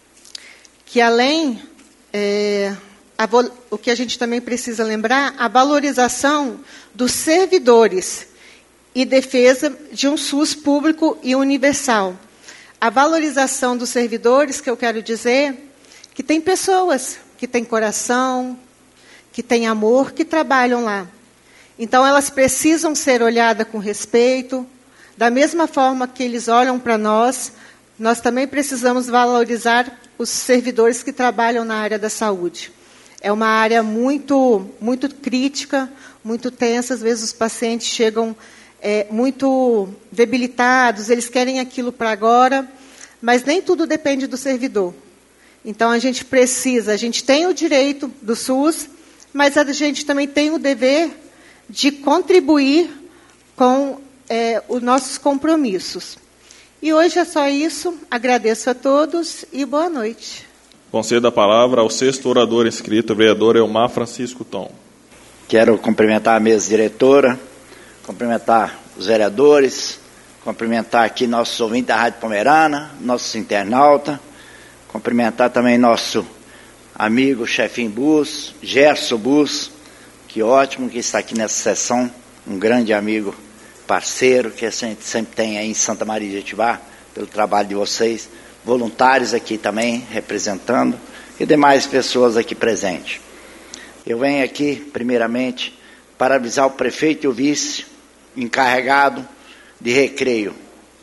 que, além, é, a, o que a gente também precisa lembrar, a valorização dos servidores e defesa de um SUS público e universal. A valorização dos servidores, que eu quero dizer, que tem pessoas que têm coração, que têm amor, que trabalham lá. Então, elas precisam ser olhadas com respeito. Da mesma forma que eles olham para nós, nós também precisamos valorizar os servidores que trabalham na área da saúde. É uma área muito, muito crítica, muito tensa. Às vezes, os pacientes chegam é, muito debilitados, eles querem aquilo para agora, mas nem tudo depende do servidor. Então, a gente precisa, a gente tem o direito do SUS, mas a gente também tem o dever de contribuir com é, os nossos compromissos. E hoje é só isso. Agradeço a todos e boa noite. Concedo a palavra ao sexto orador inscrito, vereador Elmar Francisco Tom. Quero cumprimentar a mesa diretora, cumprimentar os vereadores, cumprimentar aqui nossos ouvintes da Rádio Pomerana, nossos internautas, cumprimentar também nosso amigo chefinho Bus, Gerson Bus, que ótimo que está aqui nessa sessão, um grande amigo, parceiro, que a gente sempre tem aí em Santa Maria de Jetibá, pelo trabalho de vocês, voluntários aqui também, representando, e demais pessoas aqui presentes. Eu venho aqui, primeiramente, parabenizar o prefeito e o vice, encarregado de recreio,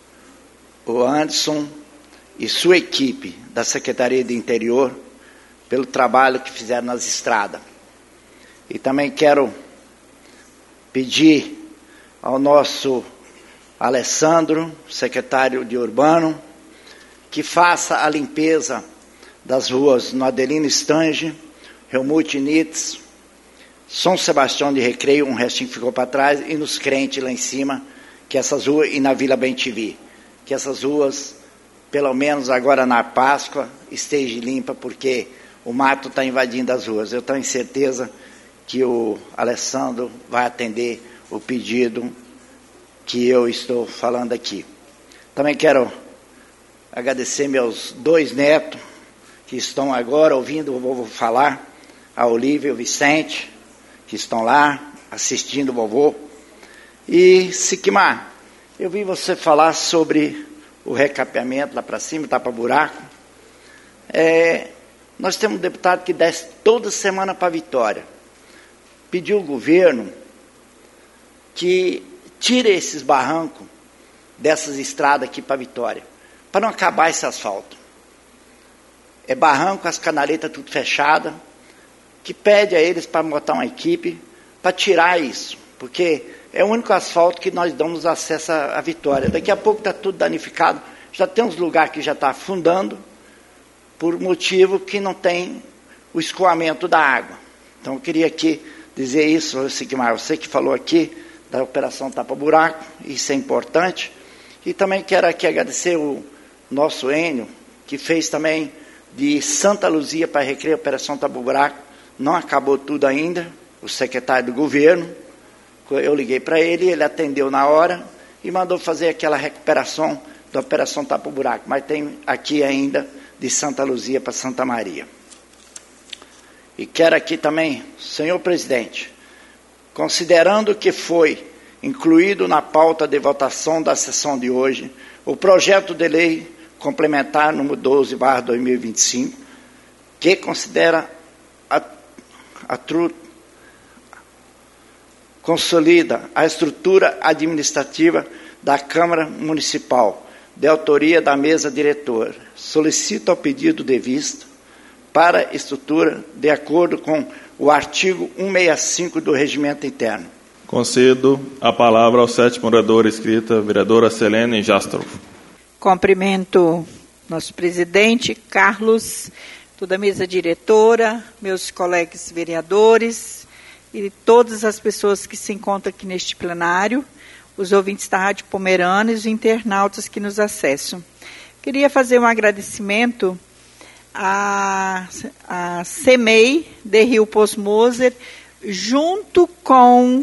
o Anderson e sua equipe da Secretaria do Interior, pelo trabalho que fizeram nas estradas. E também quero pedir ao nosso Alessandro, secretário de Urbano, que faça a limpeza das ruas no Adelino Estange, Helmut Nitz, São Sebastião de Recreio, um restinho que ficou para trás, e nos crentes lá em cima, que essas ruas, e na Vila Bem-Te-Vi, que essas ruas, pelo menos agora na Páscoa, esteja limpa, porque o mato está invadindo as ruas. Eu tenho certeza que o Alessandro vai atender o pedido que eu estou falando aqui. Também quero agradecer meus dois netos, que estão agora ouvindo o vovô falar, a Olívia e o Vicente, que estão lá assistindo o vovô. E, Siquimar, eu vi você falar sobre o recapeamento lá para cima, tapa buraco. É, nós temos um deputado que desce toda semana para Vitória. Pediu ao governo que tire esses barrancos dessas estradas aqui para Vitória, para não acabar esse asfalto. É barranco, as canaletas tudo fechadas, que pede a eles para botar uma equipe para tirar isso, porque é o único asfalto que nós damos acesso à Vitória. Daqui a pouco está tudo danificado, já tem uns lugares que já está afundando, por motivo que não tem o escoamento da água. Então eu queria aqui dizer isso, Sigmar, você que falou aqui da operação Tapa Buraco, isso é importante. E também quero aqui agradecer o nosso Enio, que fez também de Santa Luzia para Recreio a operação Tapa Buraco. Não acabou tudo ainda, o secretário do governo, eu liguei para ele, ele atendeu na hora e mandou fazer aquela recuperação da operação Tapa Buraco, mas tem aqui ainda de Santa Luzia para Santa Maria. E quero aqui também, senhor presidente, considerando que foi incluído na pauta de votação da sessão de hoje o projeto de lei complementar número doze barra dois mil e vinte e cinco, que considera a, a tru, consolida a estrutura administrativa da Câmara Municipal, de autoria da mesa diretora. Solicito ao pedido de vista para estrutura de acordo com o artigo cento e sessenta e cinco do Regimento Interno. Concedo a palavra ao sétimo orador inscrita, vereadora Selene Jastrow. Cumprimento nosso presidente, Carlos, toda a mesa diretora, meus colegas vereadores e todas as pessoas que se encontram aqui neste plenário, os ouvintes da Rádio Pomerana e os internautas que nos acessam. Queria fazer um agradecimento à, à CEMEI de Rio Posmoser, junto com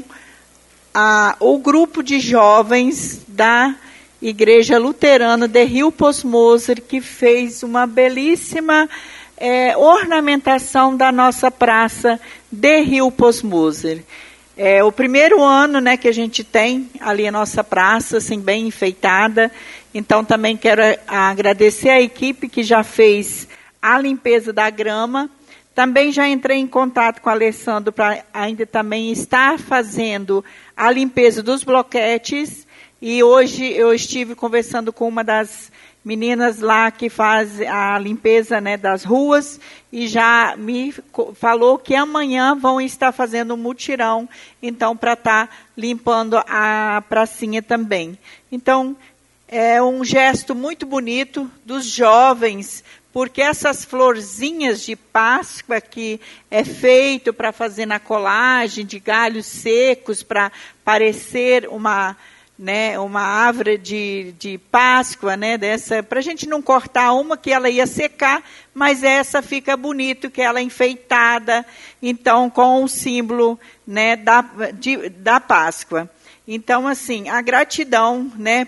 a, o grupo de jovens da Igreja Luterana de Rio Posmoser, que fez uma belíssima é, ornamentação da nossa praça de Rio Posmoser. É o primeiro ano, né, que a gente tem ali a nossa praça, assim, bem enfeitada. Então, também quero agradecer a equipe que já fez a limpeza da grama. Também já entrei em contato com o Alessandro para ainda também estar fazendo a limpeza dos bloquetes. E hoje eu estive conversando com uma das meninas lá que faz a limpeza, né, das ruas, e já me falou que amanhã vão estar fazendo um mutirão, então, para estar tá limpando a pracinha também. Então, é um gesto muito bonito dos jovens, porque essas florzinhas de Páscoa que é feito para fazer na colagem de galhos secos, para parecer uma... né, uma árvore de, de Páscoa, né, dessa, para a gente não cortar uma que ela ia secar, mas essa fica bonito, que ela é enfeitada, então, com o símbolo, né, da, de, da Páscoa. Então, assim, a gratidão, né,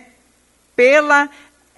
pela,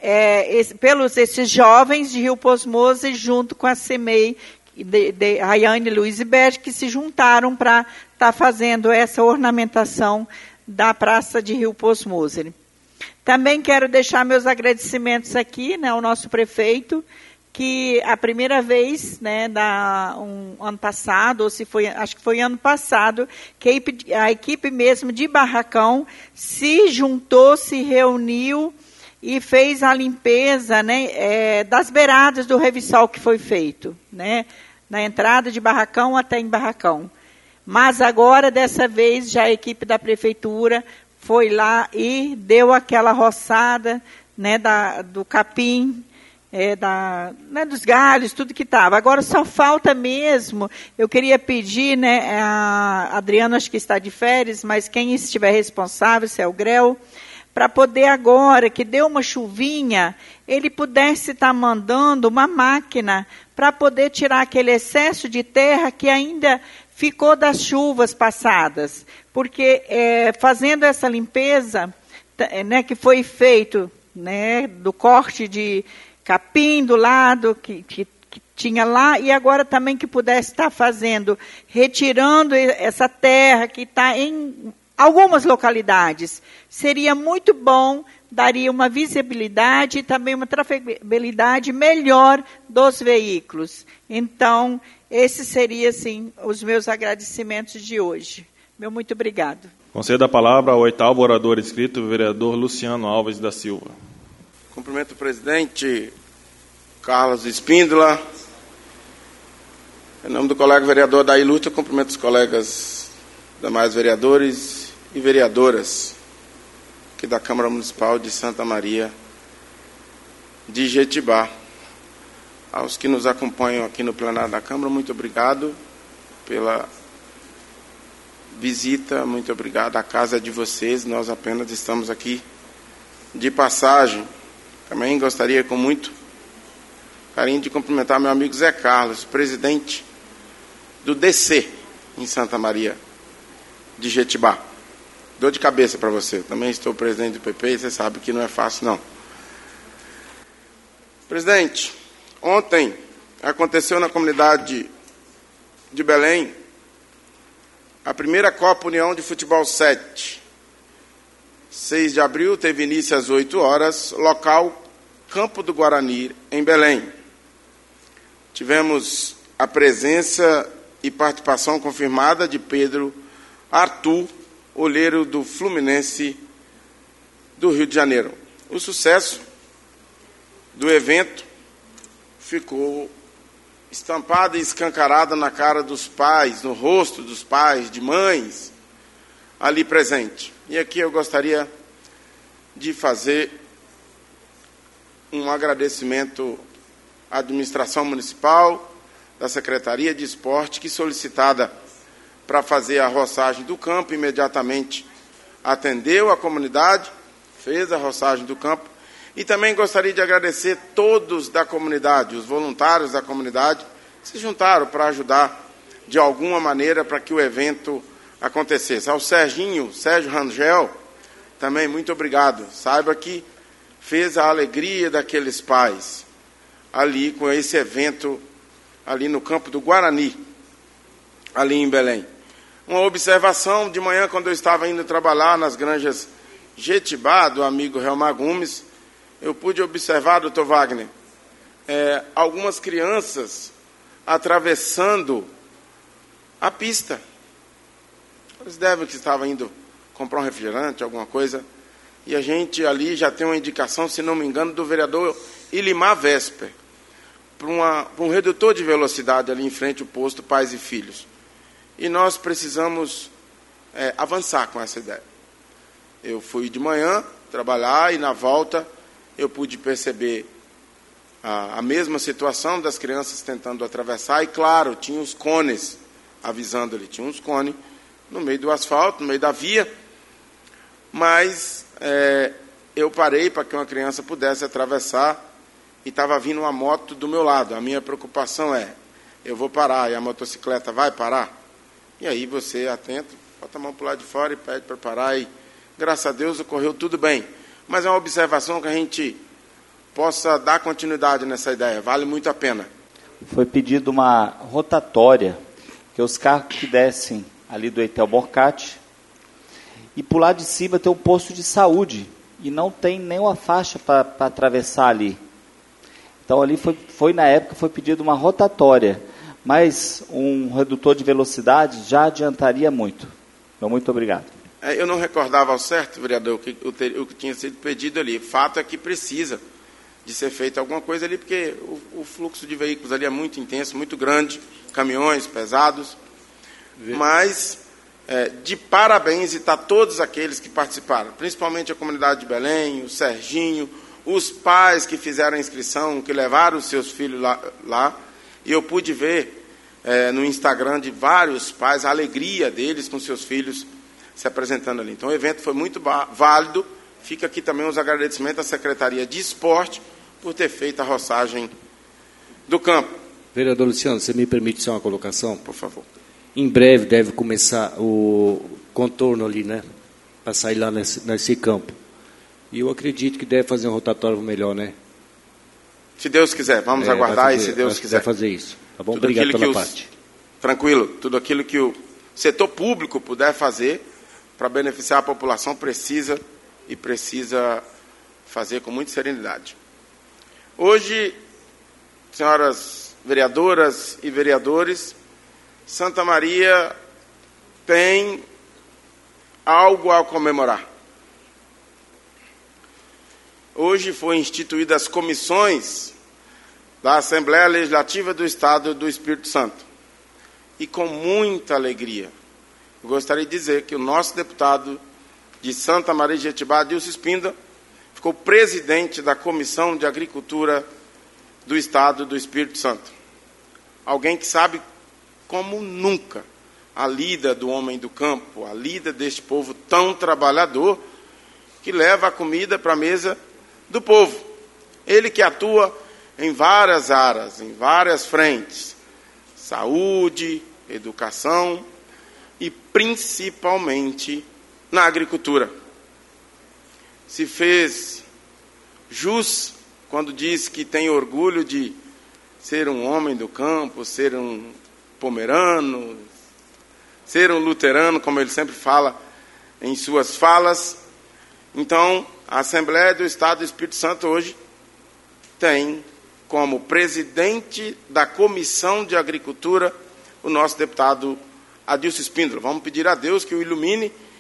é, esse, pelos esses jovens de Rio Posmoser, junto com a CEMEI, de, de Rayane e Luiz Iberti, que se juntaram para estar tá fazendo essa ornamentação da Praça de Rio Posmoser. Também quero deixar meus agradecimentos aqui, né, ao nosso prefeito, que a primeira vez, né, da, um ano passado, ou se foi, acho que foi ano passado, que a equipe, a equipe mesmo de Barracão se juntou, se reuniu e fez a limpeza, né, é, das beiradas do Revissol que foi feito, né, na entrada de Barracão até em Barracão. Mas agora, dessa vez, já a equipe da prefeitura foi lá e deu aquela roçada, né, da, do capim, é, da, né, dos galhos, tudo que estava. Agora só falta mesmo, eu queria pedir, né, a Adriana acho que está de férias, mas quem estiver responsável, se é o Grel, para poder agora, que deu uma chuvinha, ele pudesse estar mandando uma máquina para poder tirar aquele excesso de terra que ainda ficou das chuvas passadas, porque é, fazendo essa limpeza, né, que foi feito, né, do corte de capim do lado que, que, que tinha lá, e agora também que pudesse estar fazendo, retirando essa terra que está em algumas localidades, seria muito bom, daria uma visibilidade e também uma trafegabilidade melhor dos veículos. Então, esses seriam, assim, os meus agradecimentos de hoje. Meu muito obrigado. Concedo a palavra ao oitavo orador inscrito, o vereador Luciano Alves da Silva. Cumprimento o presidente Carlos Espíndola. Em nome do colega vereador Daí Lúcio, cumprimento os colegas demais vereadores e vereadoras aqui da Câmara Municipal de Santa Maria de Jetibá. Aos que nos acompanham aqui no plenário da Câmara, muito obrigado pela visita, muito obrigado. A casa é de vocês, nós apenas estamos aqui de passagem. Também gostaria, com muito carinho, de cumprimentar meu amigo Zé Carlos, presidente do D C em Santa Maria de Jetibá. Dor de cabeça para você. Também estou presidente do P P e você sabe que não é fácil, não. Presidente, ontem aconteceu na comunidade de Belém a primeira Copa União de Futebol sete. seis de abril, teve início às oito horas, local Campo do Guarani, em Belém. Tivemos a presença e participação confirmada de Pedro Arthur, olheiro do Fluminense do Rio de Janeiro. O sucesso do evento ficou estampada e escancarada na cara dos pais, no rosto dos pais, de mães, ali presente. E aqui eu gostaria de fazer um agradecimento à administração municipal, da Secretaria de Esporte, que solicitada para fazer a roçagem do campo, imediatamente atendeu a comunidade, fez a roçagem do campo. E também gostaria de agradecer todos da comunidade, os voluntários da comunidade, que se juntaram para ajudar de alguma maneira para que o evento acontecesse. Ao Serginho, Sérgio Rangel, também muito obrigado. Saiba que fez a alegria daqueles pais ali com esse evento ali no campo do Guarani, ali em Belém. Uma observação, de manhã quando eu estava indo trabalhar nas granjas Jetibá, do amigo Helmar Gomes, eu pude observar, doutor Wagner, é, algumas crianças atravessando a pista. Eles devem que estavam indo comprar um refrigerante, alguma coisa, e a gente ali já tem uma indicação, se não me engano, do vereador Ilimar Vesper, para um redutor de velocidade ali em frente ao posto Pais e Filhos. E nós precisamos é, avançar com essa ideia. Eu fui de manhã trabalhar e na volta eu pude perceber a, a mesma situação das crianças tentando atravessar, e claro, tinha os cones avisando ali, tinha uns cones no meio do asfalto, no meio da via, mas é, eu parei para que uma criança pudesse atravessar e estava vindo uma moto do meu lado. A minha preocupação é, eu vou parar e a motocicleta vai parar? E aí você, atento, bota a mão para o lado de fora e pede para parar, e graças a Deus ocorreu tudo bem. Mas é uma observação que a gente possa dar continuidade nessa ideia, vale muito a pena. Foi pedido uma rotatória, que os carros que descem ali do Eitel Borcati, e por lado de cima tem um posto de saúde, e não tem nenhuma faixa para atravessar ali. Então ali foi, foi, na época, foi pedido uma rotatória, mas um redutor de velocidade já adiantaria muito. Então, muito obrigado. Eu não recordava ao certo, vereador, o que, o que tinha sido pedido ali. Fato é que precisa de ser feita alguma coisa ali, porque o, o fluxo de veículos ali é muito intenso, muito grande, caminhões pesados. Mas, é, de parabéns e tá todos aqueles que participaram, principalmente a comunidade de Belém, o Serginho, os pais que fizeram a inscrição, que levaram os seus filhos lá, lá e eu pude ver é, no Instagram de vários pais a alegria deles com seus filhos se apresentando ali. Então, o evento foi muito válido. Fica aqui também os agradecimentos à Secretaria de Esporte por ter feito a roçagem do campo. Vereador Luciano, você me permite só uma colocação? Por favor. Em breve deve começar o contorno ali, né? Para sair lá nesse, nesse campo. E eu acredito que deve fazer um rotatório melhor, né? Se Deus quiser, vamos é, aguardar fazer, e se Deus quiser. Vai fazer isso. Tá bom? Tudo Obrigado pela os, parte. Tranquilo. Tudo aquilo que o setor público puder fazer para beneficiar a população, precisa e precisa fazer com muita serenidade. Hoje, senhoras vereadoras e vereadores, Santa Maria tem algo a comemorar. Hoje foi instituídas as comissões da Assembleia Legislativa do Estado do Espírito Santo. E com muita alegria, eu gostaria de dizer que o nosso deputado de Santa Maria de Jetibá, Adilson Espíndola, ficou presidente da Comissão de Agricultura do Estado do Espírito Santo. Alguém que sabe como nunca a lida do homem do campo, a lida deste povo tão trabalhador, que leva a comida para a mesa do povo. Ele que atua em várias áreas, em várias frentes, saúde, educação e principalmente na agricultura. Se fez jus quando diz que tem orgulho de ser um homem do campo, ser um pomerano, ser um luterano, como ele sempre fala em suas falas. Então, a Assembleia do Estado do Espírito Santo hoje tem como presidente da Comissão de Agricultura o nosso deputado Adilson Espíndola. Vamos pedir a Deus que o ilumine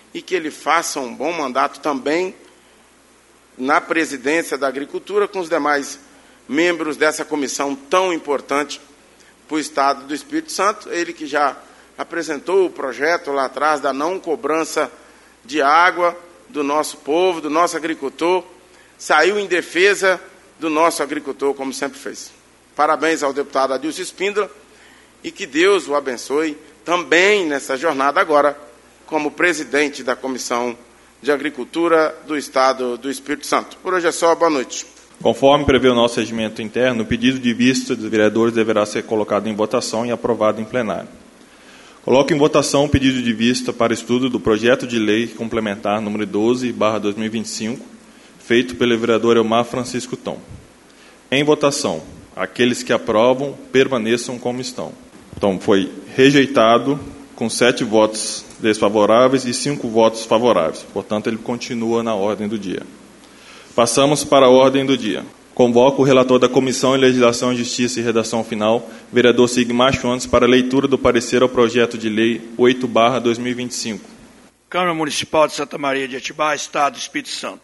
e que ele faça um bom mandato também na presidência da Agricultura com os demais membros dessa comissão tão importante para o Estado do Espírito Santo. Ele que já apresentou o projeto lá atrás da não cobrança de água do nosso povo, do nosso agricultor, saiu em defesa do nosso agricultor, como sempre fez. Parabéns ao deputado Adilson Espíndola e que Deus o abençoe também nessa jornada agora, como presidente da Comissão de Agricultura do Estado do Espírito Santo. Por hoje é só, boa noite. Conforme prevê o nosso regimento interno, o pedido de vista dos vereadores deverá ser colocado em votação e aprovado em plenário. Coloco em votação o pedido de vista para estudo do projeto de lei complementar número doze barra dois mil e vinte e cinco, feito pelo vereador Elmar Francisco Tom. Em votação, aqueles que aprovam permaneçam como estão. Então, foi rejeitado com sete votos desfavoráveis e cinco votos favoráveis. Portanto, ele continua na ordem do dia. Passamos para a ordem do dia. Convoco o relator da Comissão de Legislação, Justiça e Redação Final, vereador Sigmar Schwantes, para a leitura do parecer ao projeto de lei oito barra dois mil e vinte e cinco. Câmara Municipal de Santa Maria de Atibaia, Estado do Espírito Santo.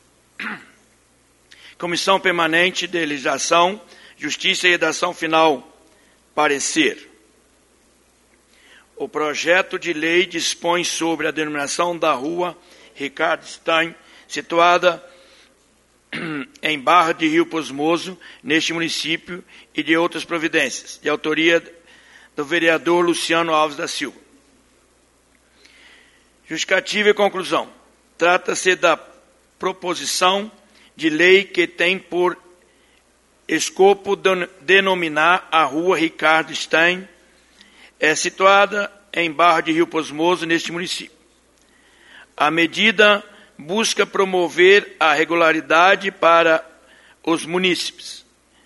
Comissão Permanente de Legislação, Justiça e Redação Final. Parecer. O projeto de lei dispõe sobre a denominação da rua Ricardo Stein, situada em Barra de Rio Posmoso, neste município, e de outras providências, de autoria do vereador Luciano Alves da Silva. Justificativa e conclusão. Trata-se da proposição de lei que tem por escopo denominar a rua Ricardo Stein, é situada em Barra de Rio Posmoso, neste município. A medida busca promover a regularidade para os munícipes,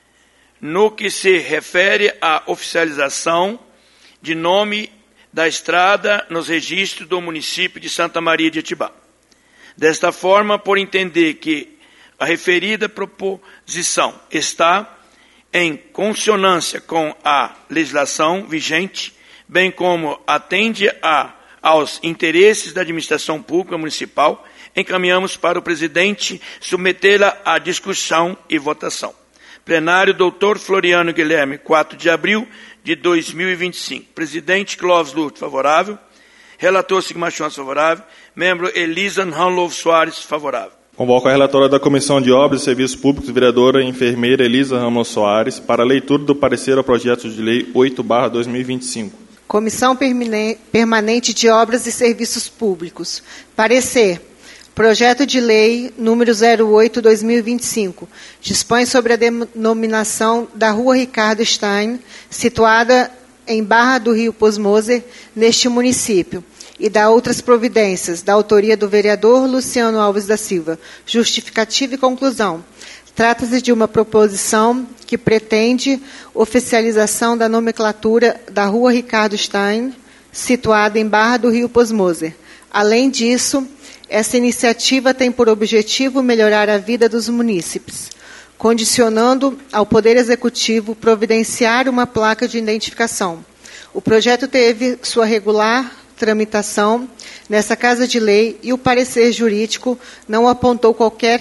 no que se refere à oficialização de nome da estrada nos registros do município de Santa Maria de Atibaia. Desta forma, por entender que a referida proposição está em consonância com a legislação vigente, bem como atende a, aos interesses da administração pública municipal, encaminhamos para o presidente submetê-la à discussão e votação. Plenário, doutor Floriano Guilherme, quatro de abril de dois mil e vinte e cinco. Presidente Clóvis Lourdes, favorável. Relator Sigmar Schwantes, favorável. Membro Elisa Hanlow Soares, favorável. Convoco a relatora da Comissão de Obras e Serviços Públicos, vereadora e enfermeira Elisa Ramos Soares, para a leitura do parecer ao projeto de lei oito barra dois mil e vinte e cinco. Comissão Permanente de Obras e Serviços Públicos. Parecer. Projeto de lei número zero oito barra dois mil e vinte e cinco dispõe sobre a denominação da rua Ricardo Stein, situada em Barra do Rio Posmoser, neste município, e dá outras providências, da autoria do vereador Luciano Alves da Silva. Justificativa e conclusão. Trata-se de uma proposição que pretende oficialização da nomenclatura da rua Ricardo Stein, situada em Barra do Rio Posmoser. Além disso, essa iniciativa tem por objetivo melhorar a vida dos munícipes, condicionando ao Poder Executivo providenciar uma placa de identificação. O projeto teve sua regular tramitação nessa Casa de Lei e o parecer jurídico não apontou qualquer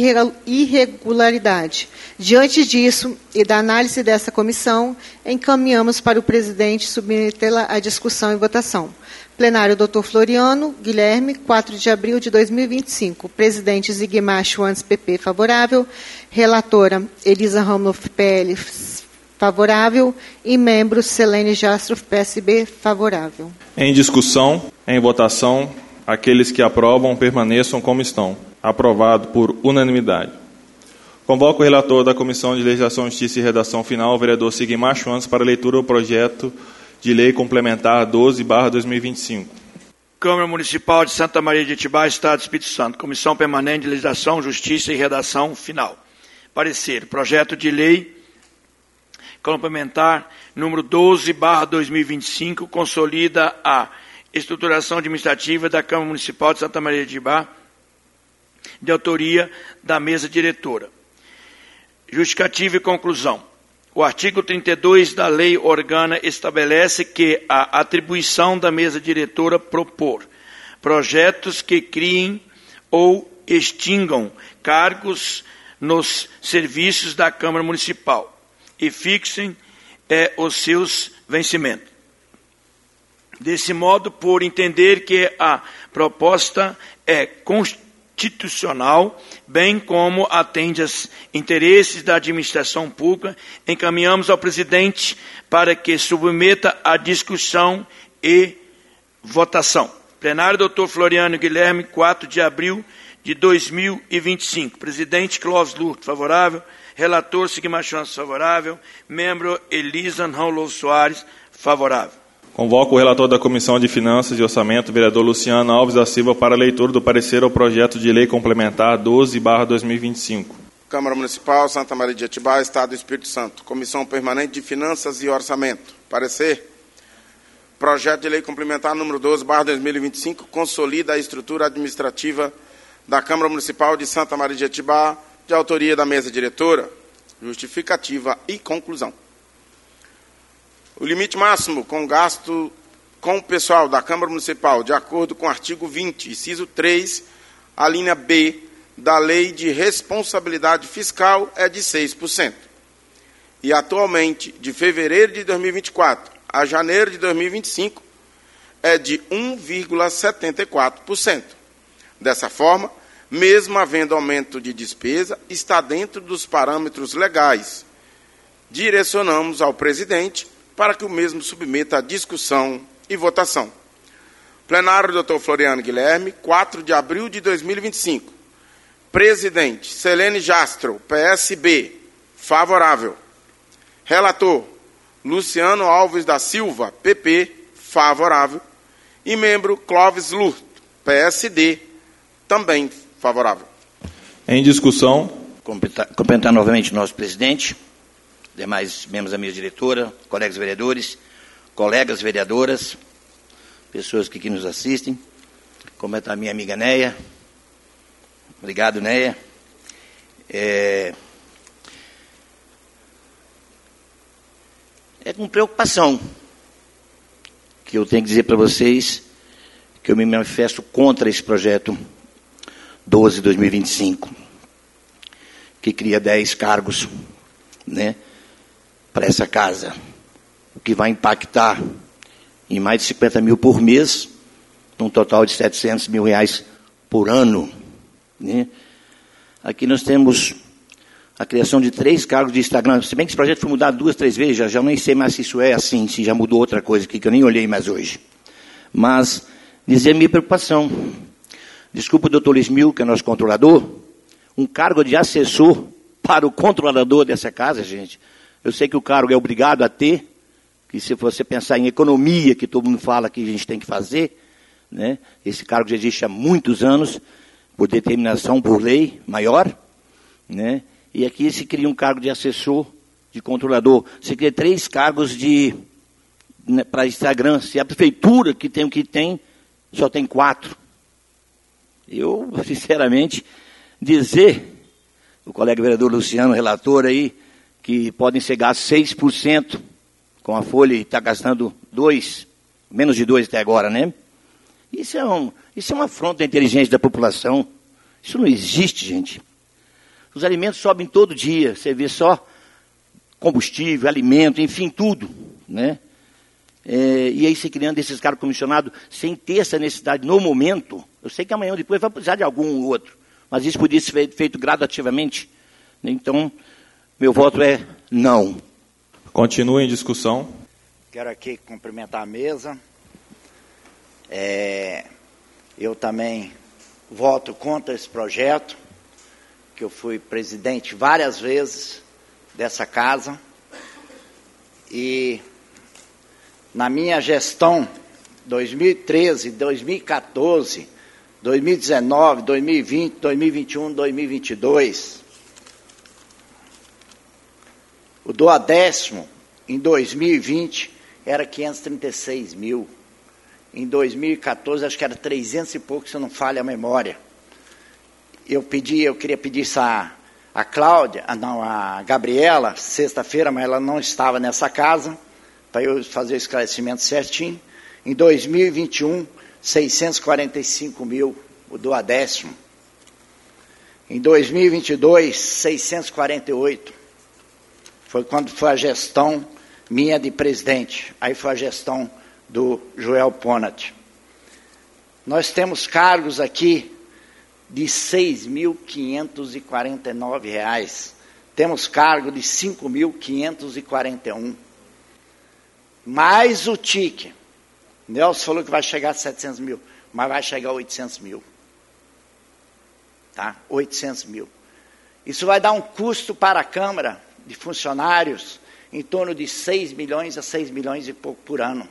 irregularidade. Diante disso e da análise dessa comissão, encaminhamos para o presidente submetê-la à discussão e votação. Plenário, doutor Floriano Guilherme, quatro de abril de dois mil e vinte e cinco. Presidente Sigmar Schwantes, P P, favorável. Relatora Elisa Ramloff, P L, favorável. E membro Selene Jastroff, P S B, favorável. Em discussão, em votação, aqueles que aprovam permaneçam como estão. Aprovado por unanimidade. Convoco o relator da Comissão de Legislação, Justiça e Redação Final, o vereador Sigmar Schwantes, para a leitura do projeto de lei complementar doze barra dois mil e vinte e cinco. Câmara Municipal de Santa Maria de Atibaia, Estado do Espírito Santo. Comissão Permanente de Legislação, Justiça e Redação Final. Parecer. Projeto de lei complementar número doze barra dois mil e vinte e cinco consolida a estruturação administrativa da Câmara Municipal de Santa Maria de Atibaia, de autoria da mesa diretora. Justificativa e conclusão. O artigo trinta e dois da Lei Orgânica estabelece que a atribuição da mesa diretora propor projetos que criem ou extingam cargos nos serviços da Câmara Municipal e fixem é, os seus vencimentos. Desse modo, por entender que a proposta é constitucional, bem como atende aos interesses da administração pública, encaminhamos ao presidente para que submeta a discussão e votação. Plenário, doutor Floriano Guilherme, quatro de abril de dois mil e vinte e cinco. Presidente Clóvis Lourdes, favorável. Relator Sigmar Schwanz, favorável. Membro Elisa Raul Soares, favorável. Convoco o relator da Comissão de Finanças e Orçamento, vereador Luciano Alves da Silva, para a leitura do parecer ao projeto de lei complementar doze barra dois mil e vinte e cinco. Câmara Municipal, Santa Maria de Ietiba, Estado do Espírito Santo. Comissão Permanente de Finanças e Orçamento. Parecer. Projeto de lei complementar número doze barra dois mil e vinte e cinco consolida a estrutura administrativa da Câmara Municipal de Santa Maria de Ietiba, de autoria da mesa diretora. Justificativa e conclusão. O limite máximo com gasto com o pessoal da Câmara Municipal, de acordo com o artigo vinte, inciso três, a linha B da Lei de Responsabilidade Fiscal, é de seis por cento. E atualmente, de fevereiro de dois mil e vinte e quatro a janeiro de dois mil e vinte e cinco, é de um vírgula setenta e quatro por cento. Dessa forma, mesmo havendo aumento de despesa, está dentro dos parâmetros legais. Direcionamos ao presidente para que o mesmo submeta a discussão e votação. Plenário, doutor Floriano Guilherme, quatro de abril de dois mil e vinte e cinco. Presidente, Selene Jastro, P S B, favorável. Relator, Luciano Alves da Silva, P P, favorável. E membro, Clóvis Lourdes, P S D, também favorável. Em discussão. Complementar, complementar novamente o nosso presidente, demais membros da mesa diretora, colegas vereadores, colegas vereadoras, pessoas que aqui nos assistem. Complementar a minha amiga Neia. Obrigado, Neia. É, é com preocupação que eu tenho que dizer para vocês que eu me manifesto contra esse projeto doze de dois mil e vinte e cinco, que cria dez cargos, né, para essa casa, o que vai impactar em mais de cinquenta mil por mês, num total de setecentos mil reais por ano. Né? Aqui nós temos a criação de três cargos de Instagram, se bem que esse projeto foi mudado duas, três vezes, já, já nem sei mais se isso é assim, se já mudou outra coisa aqui, que eu nem olhei mais hoje. Mas dizer a minha preocupação. Desculpa o doutor Lismil, que é nosso controlador, um cargo de assessor para o controlador dessa casa, gente. Eu sei que o cargo é obrigado a ter, que se você pensar em economia, que todo mundo fala que a gente tem que fazer, né, esse cargo já existe há muitos anos, por determinação por lei maior, né, e aqui se cria um cargo de assessor, de controlador. Se cria três cargos de, né, para Instagram. Se a prefeitura que tem o que tem, só tem quatro. Eu, sinceramente, dizer, o colega vereador Luciano, relator aí, que podem ser gastos seis por cento com a folha e está gastando dois, menos de dois até agora, né? Isso é, um, isso é uma afronta à inteligência da população. Isso não existe, gente. Os alimentos sobem todo dia, você vê só combustível, alimento, enfim, tudo, né? É, e aí se criando esses cargos comissionados sem ter essa necessidade no momento. Eu sei que amanhã ou depois vai precisar de algum ou outro, mas isso podia ser feito gradativamente. Então, meu voto é não. Continua em discussão. Quero aqui cumprimentar a mesa. É, eu também voto contra esse projeto, que eu fui presidente várias vezes dessa casa. E na minha gestão, dois mil e treze, dois mil e quatorze, dois mil e dezenove, dois mil e vinte, dois mil e vinte e um, dois mil e vinte e dois, o duodécimo em dois mil e vinte era quinhentos e trinta e seis mil. Em dois mil e quatorze, acho que era trezentos e pouco, se eu não falha a memória. Eu pedi, eu queria pedir isso a, a Cláudia, a, não, a Gabriela, sexta-feira, mas ela não estava nessa casa, para eu fazer o esclarecimento certinho. Em dois mil e vinte e um, seiscentos e quarenta e cinco mil, o duodécimo. Em dois mil e vinte e dois, seiscentos e quarenta e oito. Foi quando foi a gestão minha de presidente. Aí foi a gestão do Joel Ponat. Nós temos cargos aqui de seis mil quinhentos e quarenta e nove reais. Temos cargo de cinco mil quinhentos e quarenta e um. Mais o T I C. Nelson falou que vai chegar a setecentos mil, mas vai chegar a oitocentos mil. Tá? oitocentos mil. Isso vai dar um custo para a Câmara de funcionários em torno de seis milhões a seis milhões e pouco por ano.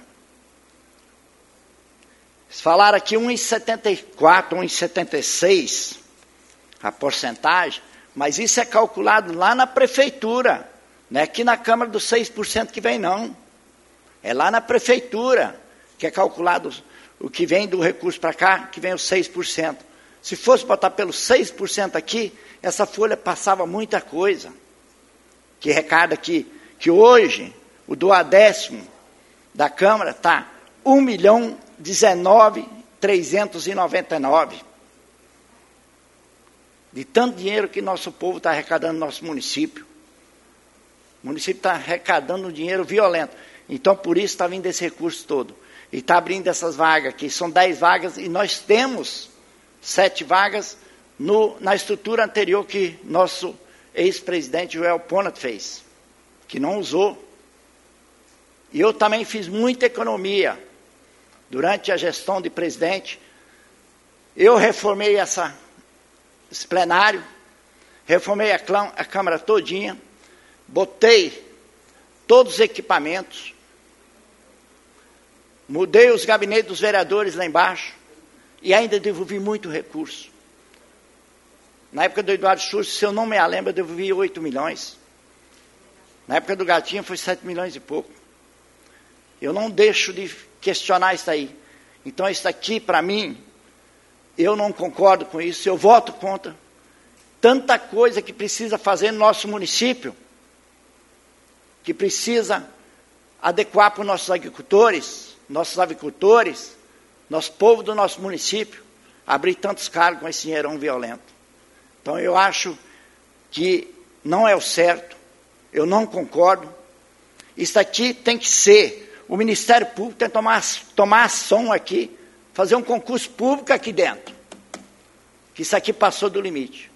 Eles falaram aqui um vírgula setenta e quatro, um vírgula setenta e seis a porcentagem, mas isso é calculado lá na prefeitura, não é aqui na Câmara dos seis por cento que vem, não. É lá na prefeitura que é calculado o que vem do recurso para cá, que vem os seis por cento. Se fosse botar pelos seis por cento aqui, essa folha passava muita coisa. Que recarga aqui, que hoje o duodécimo da Câmara está um milhão dezenove mil trezentos e noventa e nove. De tanto dinheiro que nosso povo está arrecadando no nosso município. O município está arrecadando um dinheiro violento. Então, por isso está vindo esse recurso todo. E está abrindo essas vagas aqui. São dez vagas e nós temos sete vagas no, na estrutura anterior que nosso ex-presidente Joel Ponat fez, que não usou. E eu também fiz muita economia durante a gestão de presidente. Eu reformei essa, esse plenário, reformei a, clã, a Câmara todinha, botei todos os equipamentos, mudei os gabinetes dos vereadores lá embaixo e ainda devolvi muito recurso. Na época do Eduardo Schultz, se eu não me lembro, eu devolvi oito milhões. Na época do Gatinho foi sete milhões e pouco. Eu não deixo de questionar isso aí. Então isso aqui, para mim, eu não concordo com isso, eu voto contra. Tanta coisa que precisa fazer no nosso município, que precisa adequar para os nossos agricultores, nossos avicultores, nosso povo do nosso município, abrir tantos cargos com esse dinheirão violento. Então eu acho que não é o certo, eu não concordo. Isso aqui tem que ser, o Ministério Público tem que tomar, tomar ação aqui, fazer um concurso público aqui dentro. Que isso aqui passou do limite.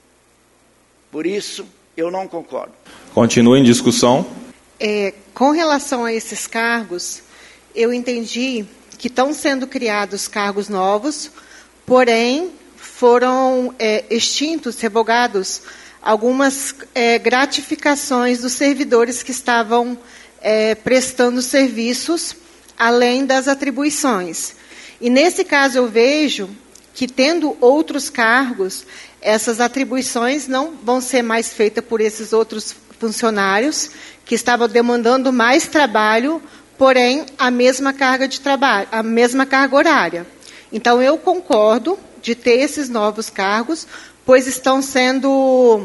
Por isso, eu não concordo. Continua em discussão. É, com relação a esses cargos, eu entendi que estão sendo criados cargos novos, porém foram é, extintos, revogados, algumas é, gratificações dos servidores que estavam é, prestando serviços além das atribuições. E nesse caso eu vejo que, tendo outros cargos, essas atribuições não vão ser mais feitas por esses outros funcionários que estavam demandando mais trabalho, porém a mesma carga de trabalho, a mesma carga horária. Então eu concordo de ter esses novos cargos, pois estão sendo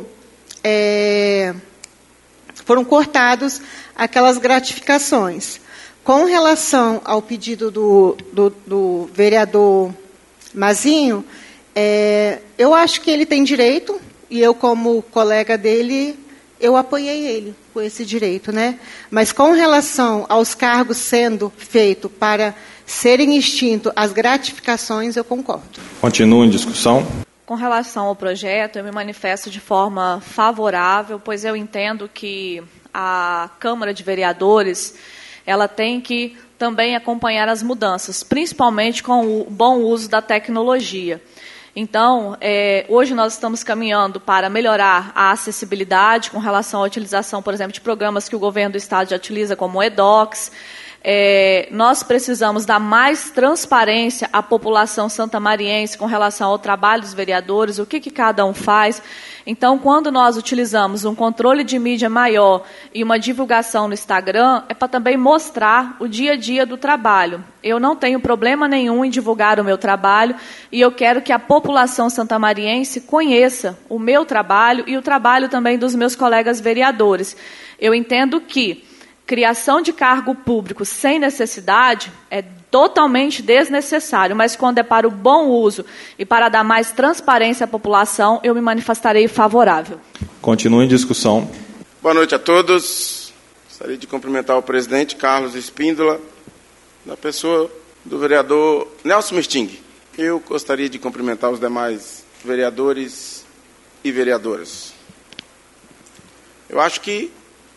é, foram cortados aquelas gratificações. Com relação ao pedido do, do, do vereador Mazinho, é, eu acho que ele tem direito, e eu, como colega dele, eu apoiei ele com esse direito, né? Mas com relação aos cargos sendo feitos para serem extintos as gratificações, eu concordo. Continua em discussão. Com relação ao projeto, eu me manifesto de forma favorável, pois eu entendo que a Câmara de Vereadores ela tem que também acompanhar as mudanças, principalmente com o bom uso da tecnologia. Então, é, hoje nós estamos caminhando para melhorar a acessibilidade com relação à utilização, por exemplo, de programas que o governo do Estado já utiliza, como o edocs. É, nós precisamos dar mais transparência à população santamariense com relação ao trabalho dos vereadores, o que, que cada um faz. Então, quando nós utilizamos um controle de mídia maior e uma divulgação no Instagram, é para também mostrar o dia a dia do trabalho. Eu não tenho problema nenhum em divulgar o meu trabalho e eu quero que a população santamariense conheça o meu trabalho e o trabalho também dos meus colegas vereadores. Eu entendo que criação de cargo público sem necessidade é totalmente desnecessário, mas quando é para o bom uso e para dar mais transparência à população, eu me manifestarei favorável. Continua em discussão. Boa noite a todos. Gostaria de cumprimentar o presidente Carlos Espíndola, na pessoa do vereador Nelson Misting. Eu gostaria de cumprimentar os demais vereadores e vereadoras. Eu acho que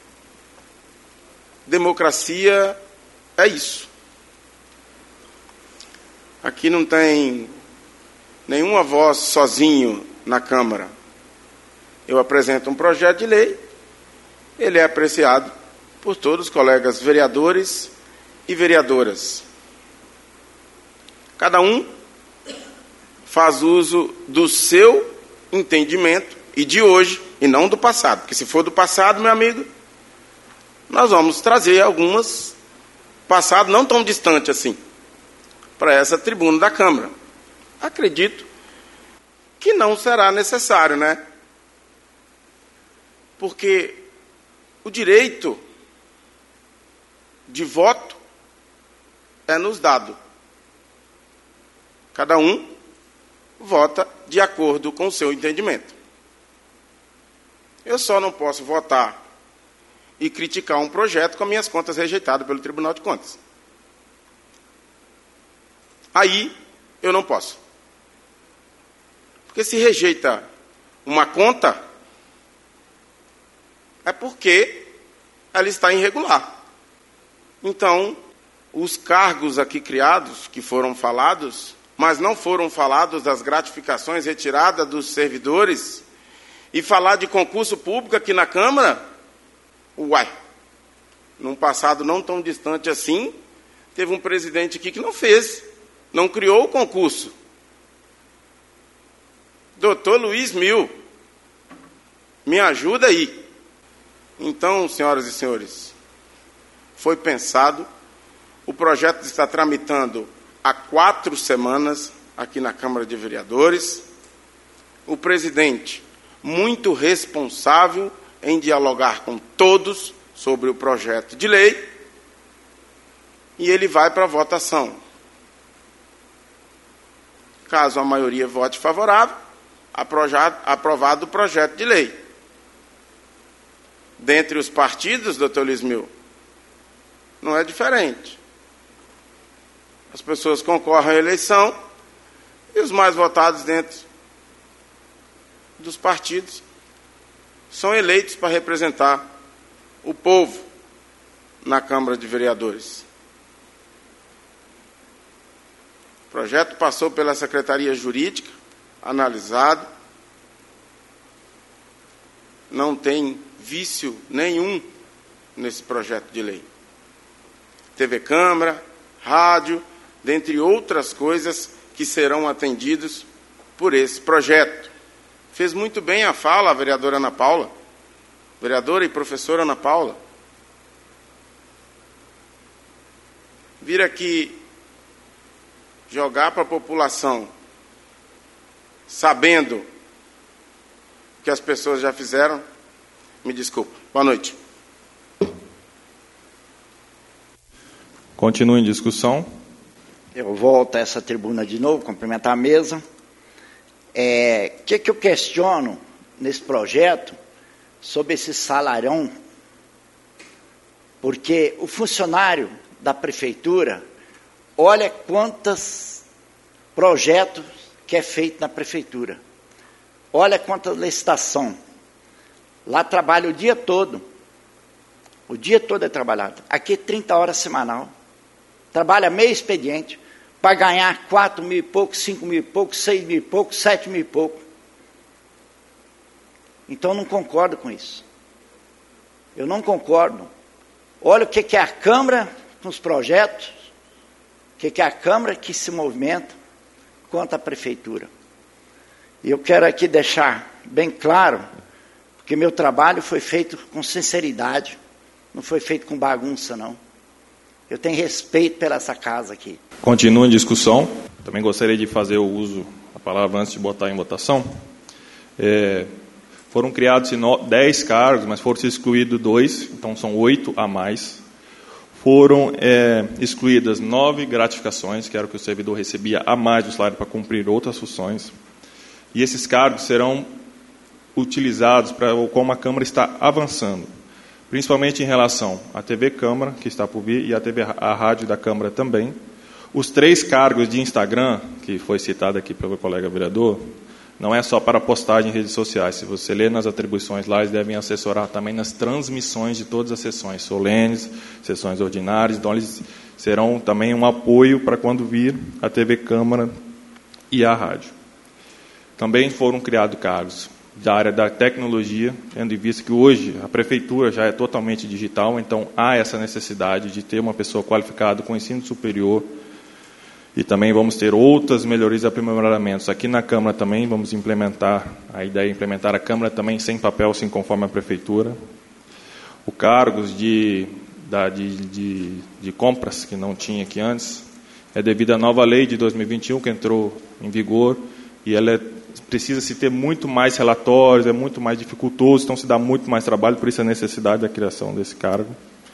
democracia é isso. Aqui não tem nenhuma voz sozinho na Câmara. Eu apresento um projeto de lei, ele é apreciado por todos os colegas vereadores e vereadoras. Cada um faz uso do seu entendimento e de hoje, e não do passado. Porque se for do passado, meu amigo, nós vamos trazer algumas, passado não tão distante assim, para essa tribuna da Câmara. Acredito que não será necessário, né? Porque o direito de voto é nos dado. Cada um vota de acordo com o seu entendimento. Eu só não posso votar e criticar um projeto com minhas contas rejeitadas pelo Tribunal de Contas. Aí eu não posso. Porque se rejeita uma conta, é porque ela está irregular. Então, os cargos aqui criados, que foram falados, mas não foram falados das gratificações retiradas dos servidores, e falar de concurso público aqui na Câmara, uai, num passado não tão distante assim, teve um presidente aqui que não fez, não criou o concurso. Doutor Luiz Mil, me ajuda aí. Então, senhoras e senhores, foi pensado, o projeto está tramitando há quatro semanas aqui na Câmara de Vereadores. O presidente, muito responsável em dialogar com todos sobre o projeto de lei, e ele vai para a votação. Caso a maioria vote favorável, aprovado o projeto de lei. Dentre os partidos, doutor Lismil, não é diferente. As pessoas concorrem à eleição e os mais votados dentro dos partidos são eleitos para representar o povo na Câmara de Vereadores. O projeto passou pela Secretaria Jurídica, analisado, não tem vício nenhum nesse projeto de lei. T V Câmara, rádio, dentre outras coisas que serão atendidos por esse projeto. Fez muito bem a fala a vereadora Ana Paula, vereadora e professora Ana Paula. Vir aqui jogar para a população, sabendo que as pessoas já fizeram, me desculpa. Boa noite. Continua em discussão. Eu volto a essa tribuna de novo, cumprimentar a mesa. O é, que, que eu questiono nesse projeto sobre esse salarão? Porque o funcionário da prefeitura, olha quantos projetos que é feito na prefeitura. Olha quanta licitação. Lá trabalha o dia todo. O dia todo é trabalhado. Aqui trinta horas semanal. Trabalha meio expediente para ganhar quatro mil e pouco, cinco mil e pouco, seis mil e pouco, sete mil e pouco. Então, não concordo com isso. Eu não concordo. Olha o que, que é a Câmara com os projetos, o que, que é a Câmara que se movimenta quanto à Prefeitura. E eu quero aqui deixar bem claro, porque meu trabalho foi feito com sinceridade, não foi feito com bagunça, não. Eu tenho respeito pela essa casa aqui. Continua em discussão. Também gostaria de fazer o uso da palavra antes de botar em votação. É, Foram criados dez cargos, mas foram excluídos dois, então são oito a mais. Foram é, excluídas nove gratificações, que era o que o servidor recebia a mais do salário para cumprir outras funções. E esses cargos serão utilizados para como a Câmara está avançando, principalmente em relação à T V Câmara, que está por vir, e à T V, a rádio da Câmara também. Os três cargos de Instagram, que foi citado aqui pelo colega vereador, não é só para postagem em redes sociais. Se você ler nas atribuições lá, eles devem assessorar também nas transmissões de todas as sessões solenes, sessões ordinárias. Então, eles serão também um apoio para quando vir a T V Câmara e a rádio. Também foram criados cargos da área da tecnologia, tendo em vista que hoje a prefeitura já é totalmente digital, então há essa necessidade de ter uma pessoa qualificada com ensino superior. E também vamos ter outras melhorias e aprimoramentos. Aqui na Câmara também vamos implementar, a ideia é implementar a Câmara também sem papel, assim conforme a Prefeitura. O cargos de, da, de, de, de compras, que não tinha aqui antes, é devido à nova lei de dois mil e vinte e um, que entrou em vigor, e ela é, precisa se ter muito mais relatórios, é muito mais dificultoso, então se dá muito mais trabalho, por isso a necessidade da criação desse cargo.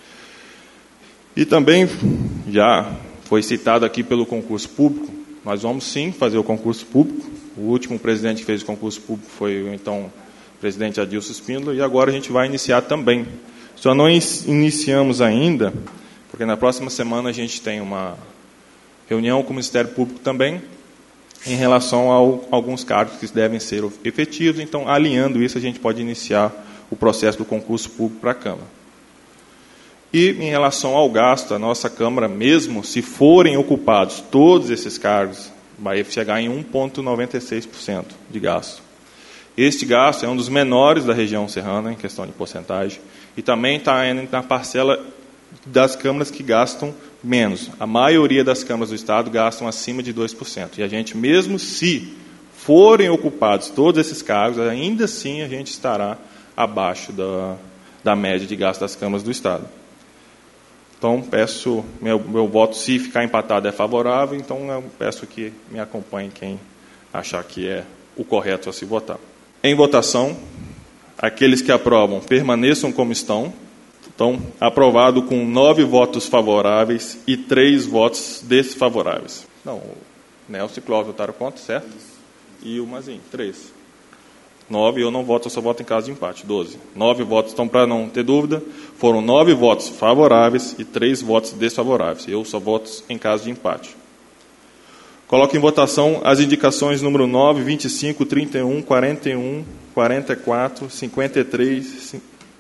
E também, já foi citado aqui pelo concurso público, nós vamos sim fazer o concurso público. O último presidente que fez o concurso público foi o então presidente Adilson Spínola, e agora a gente vai iniciar também. Só não iniciamos ainda, porque na próxima semana a gente tem uma reunião com o Ministério Público também, em relação a alguns cargos que devem ser efetivos. Então, alinhando isso, a gente pode iniciar o processo do concurso público para a Câmara. E, em relação ao gasto, a nossa Câmara, mesmo se forem ocupados todos esses cargos, vai chegar em um vírgula noventa e seis por cento de gasto. Este gasto é um dos menores da região serrana, em questão de porcentagem, e também está na parcela das câmaras que gastam menos. A maioria das câmaras do Estado gastam acima de dois por cento. E a gente, mesmo se forem ocupados todos esses cargos, ainda assim a gente estará abaixo da, da média de gasto das câmaras do Estado. Então, peço, meu, meu voto, se ficar empatado, é favorável, então eu peço que me acompanhe quem achar que é o correto a se votar. Em votação, aqueles que aprovam permaneçam como estão. Então, aprovado com nove votos favoráveis e três votos desfavoráveis. Não, o Nelson e o Cláudio votaram contra, certo? E o Mazinho, três. Nove, eu não voto, eu só voto em caso de empate, doze. Nove votos, então, para não ter dúvida, foram nove votos favoráveis e três votos desfavoráveis. Eu só voto em caso de empate. Coloco em votação as indicações número nove, vinte e cinco, trinta e um, quarenta e um, quarenta e quatro, cinquenta e três... Cin...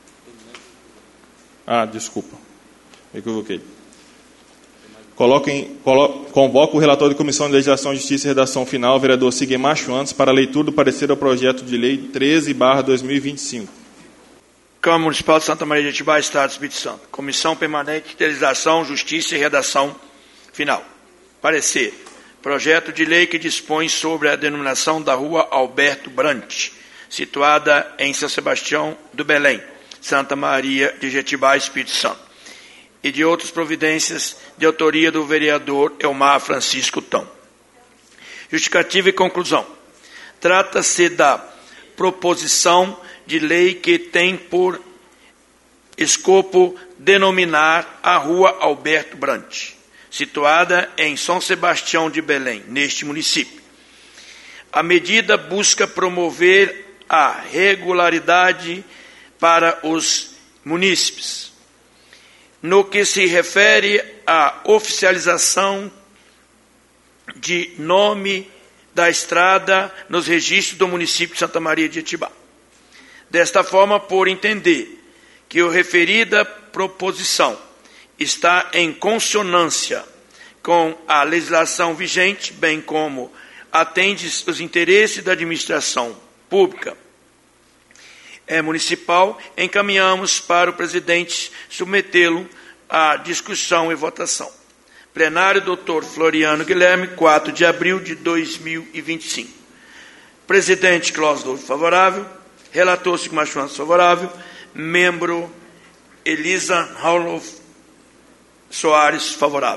Ah, desculpa, me equivoquei. Coloquem, colo, convoco o relator da Comissão de Legislação, Justiça e Redação Final, o vereador Sigue Macho Antes, para a leitura do parecer ao projeto de lei treze barra dois mil e vinte e cinco. Câmara Municipal de Santa Maria de Atibaia, Estado do Espírito Santo. Comissão Permanente de Legislação, Justiça e Redação Final. Parecer. Projeto de lei que dispõe sobre a denominação da Rua Alberto Brant, situada em São Sebastião do Belém, Santa Maria de Jetiba, Espírito Santo, e de outras providências de autoria do vereador Elmar Francisco Tão. Justificativa e conclusão. Trata-se da proposição de lei que tem por escopo denominar a Rua Alberto Brant, situada em São Sebastião de Belém, neste município. A medida busca promover a regularidade para os munícipes, no que se refere à oficialização de nome da estrada nos registros do município de Santa Maria de Atibaia. Desta forma, por entender que a referida proposição está em consonância com a legislação vigente, bem como atende os interesses da administração pública é, municipal, encaminhamos para o presidente submetê-lo à discussão e votação. Plenário, doutor Floriano Guilherme, quatro de abril de dois mil e vinte e cinco. Presidente Cláudio Dolfo, favorável. Relator Sigue Macho Antes, favorável. Membro Elisa Raulof Soares, favorável.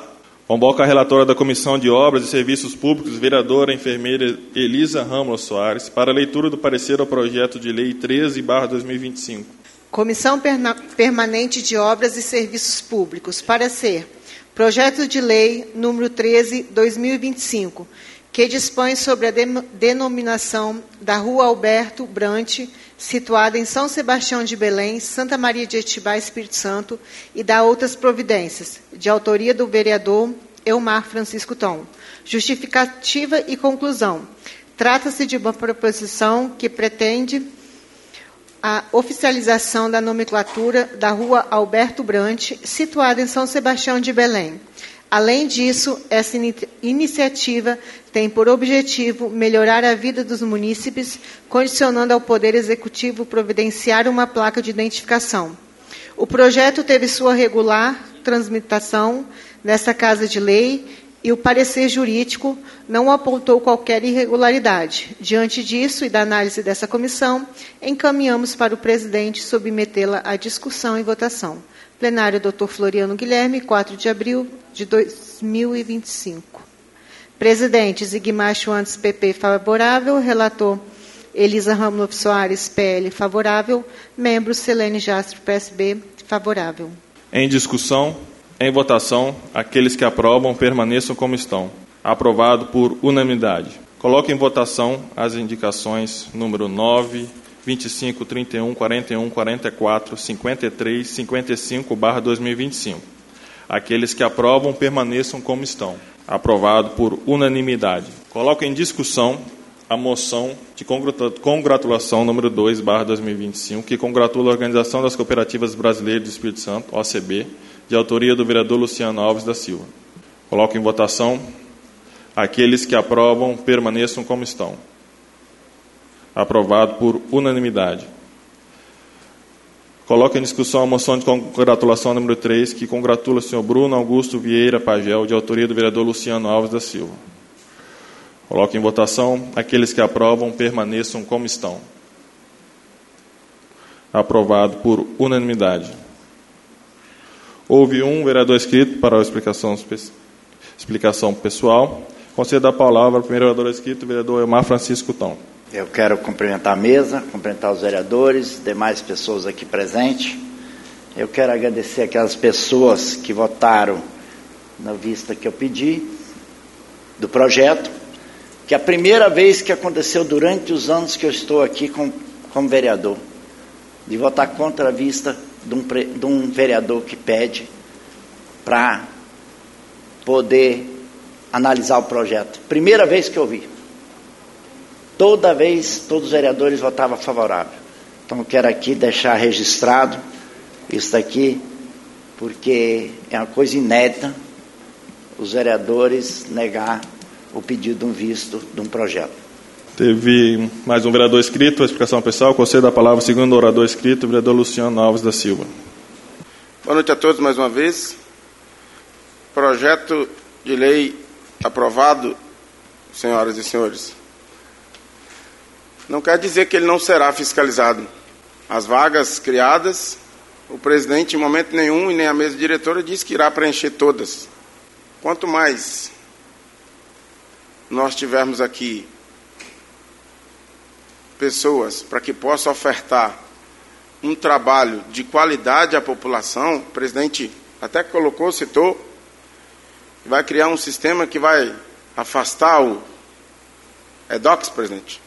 Convoco a relatora da Comissão de Obras e Serviços Públicos, vereadora enfermeira Elisa Ramos Soares, para a leitura do parecer ao projeto de lei treze barra dois mil e vinte e cinco. Comissão Permanente de Obras e Serviços Públicos, parecer. Projeto de lei número treze barra dois mil e vinte e cinco, que dispõe sobre a denominação da Rua Alberto Brant, situada em São Sebastião de Belém, Santa Maria de Etibá, Espírito Santo, e dá outras providências, de autoria do vereador Elmar Francisco Tom. Justificativa e conclusão. Trata-se de uma proposição que pretende a oficialização da nomenclatura da Rua Alberto Brant, situada em São Sebastião de Belém. Além disso, essa in- iniciativa tem por objetivo melhorar a vida dos munícipes, condicionando ao Poder Executivo providenciar uma placa de identificação. O projeto teve sua regular transmitação nesta Casa de Lei e o parecer jurídico não apontou qualquer irregularidade. Diante disso e da análise dessa comissão, encaminhamos para o presidente submetê-la à discussão e votação. Plenário, doutor Floriano Guilherme, quatro de abril de dois mil e vinte e cinco. Presidente, Zigmar Schwantes, P P, favorável. Relator, Elisa Ramos Soares, P L, favorável. Membros, Selene Jastro, P S B, favorável. Em discussão, em votação, aqueles que aprovam permaneçam como estão. Aprovado por unanimidade. Coloco em votação as indicações número nove, vinte e cinco, trinta e um, quarenta e um, quarenta e quatro, cinquenta e três, cinquenta e cinco barra dois mil e vinte e cinco. Aqueles que aprovam permaneçam como estão. Aprovado por unanimidade. Coloco em discussão a moção de congratulação número dois barra dois mil e vinte e cinco, que congratula a Organização das Cooperativas Brasileiras do Espírito Santo, O C B, de autoria do vereador Luciano Alves da Silva. Coloco em votação. Aqueles que aprovam permaneçam como estão. Aprovado por unanimidade. Coloco em discussão a moção de congratulação número três, que congratula o senhor Bruno Augusto Vieira Pagel, de autoria do vereador Luciano Alves da Silva. Coloco em votação. Aqueles que aprovam permaneçam como estão. Aprovado por unanimidade. Houve um vereador inscrito para a explicação, explicação pessoal. Concedo a palavra ao primeiro vereador inscrito, o vereador Elmar Francisco Tom. Eu quero cumprimentar a mesa, cumprimentar os vereadores, demais pessoas aqui presentes. Eu quero agradecer aquelas pessoas que votaram na vista que eu pedi, do projeto, que é a primeira vez que aconteceu durante os anos que eu estou aqui com, como vereador, de votar contra a vista de um, de um vereador que pede para poder analisar o projeto. Primeira vez que eu vi. Toda vez, todos os vereadores votavam favorável. Então, eu quero aqui deixar registrado isso daqui, porque é uma coisa inédita os vereadores negar o pedido de um visto de um projeto. Teve mais um vereador inscrito, a explicação pessoal. Concedo a palavra ao segundo orador inscrito, o vereador Luciano Alves da Silva. Boa noite a todos mais uma vez. Projeto de lei aprovado, senhoras e senhores. Não quer dizer que ele não será fiscalizado. As vagas criadas, o presidente, em momento nenhum, e nem a mesa diretora, disse que irá preencher todas. Quanto mais nós tivermos aqui pessoas para que possa ofertar um trabalho de qualidade à população, o presidente até colocou, citou, vai criar um sistema que vai afastar o EDOX, presidente.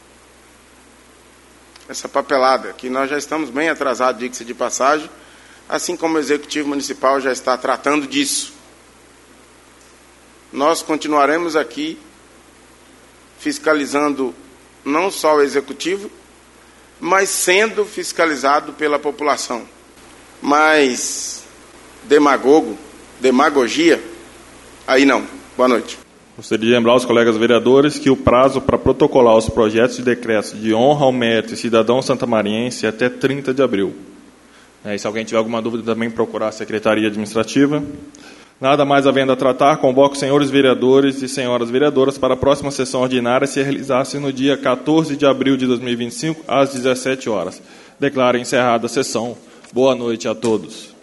Essa papelada, que nós já estamos bem atrasados, diga-se de passagem, assim como o Executivo Municipal já está tratando disso. Nós continuaremos aqui fiscalizando não só o Executivo, mas sendo fiscalizado pela população. Mas demagogo, demagogia, aí não. Boa noite. Gostaria de lembrar aos colegas vereadores que o prazo para protocolar os projetos de decretos de honra ao mérito e cidadão santamariense é até trinta de abril. É, e se alguém tiver alguma dúvida, também procurar a Secretaria Administrativa. Nada mais havendo a tratar, convoco senhores vereadores e senhoras vereadoras para a próxima sessão ordinária se realizasse no dia quatorze de abril de dois mil e vinte e cinco, às dezessete horas. Declaro encerrada a sessão. Boa noite a todos.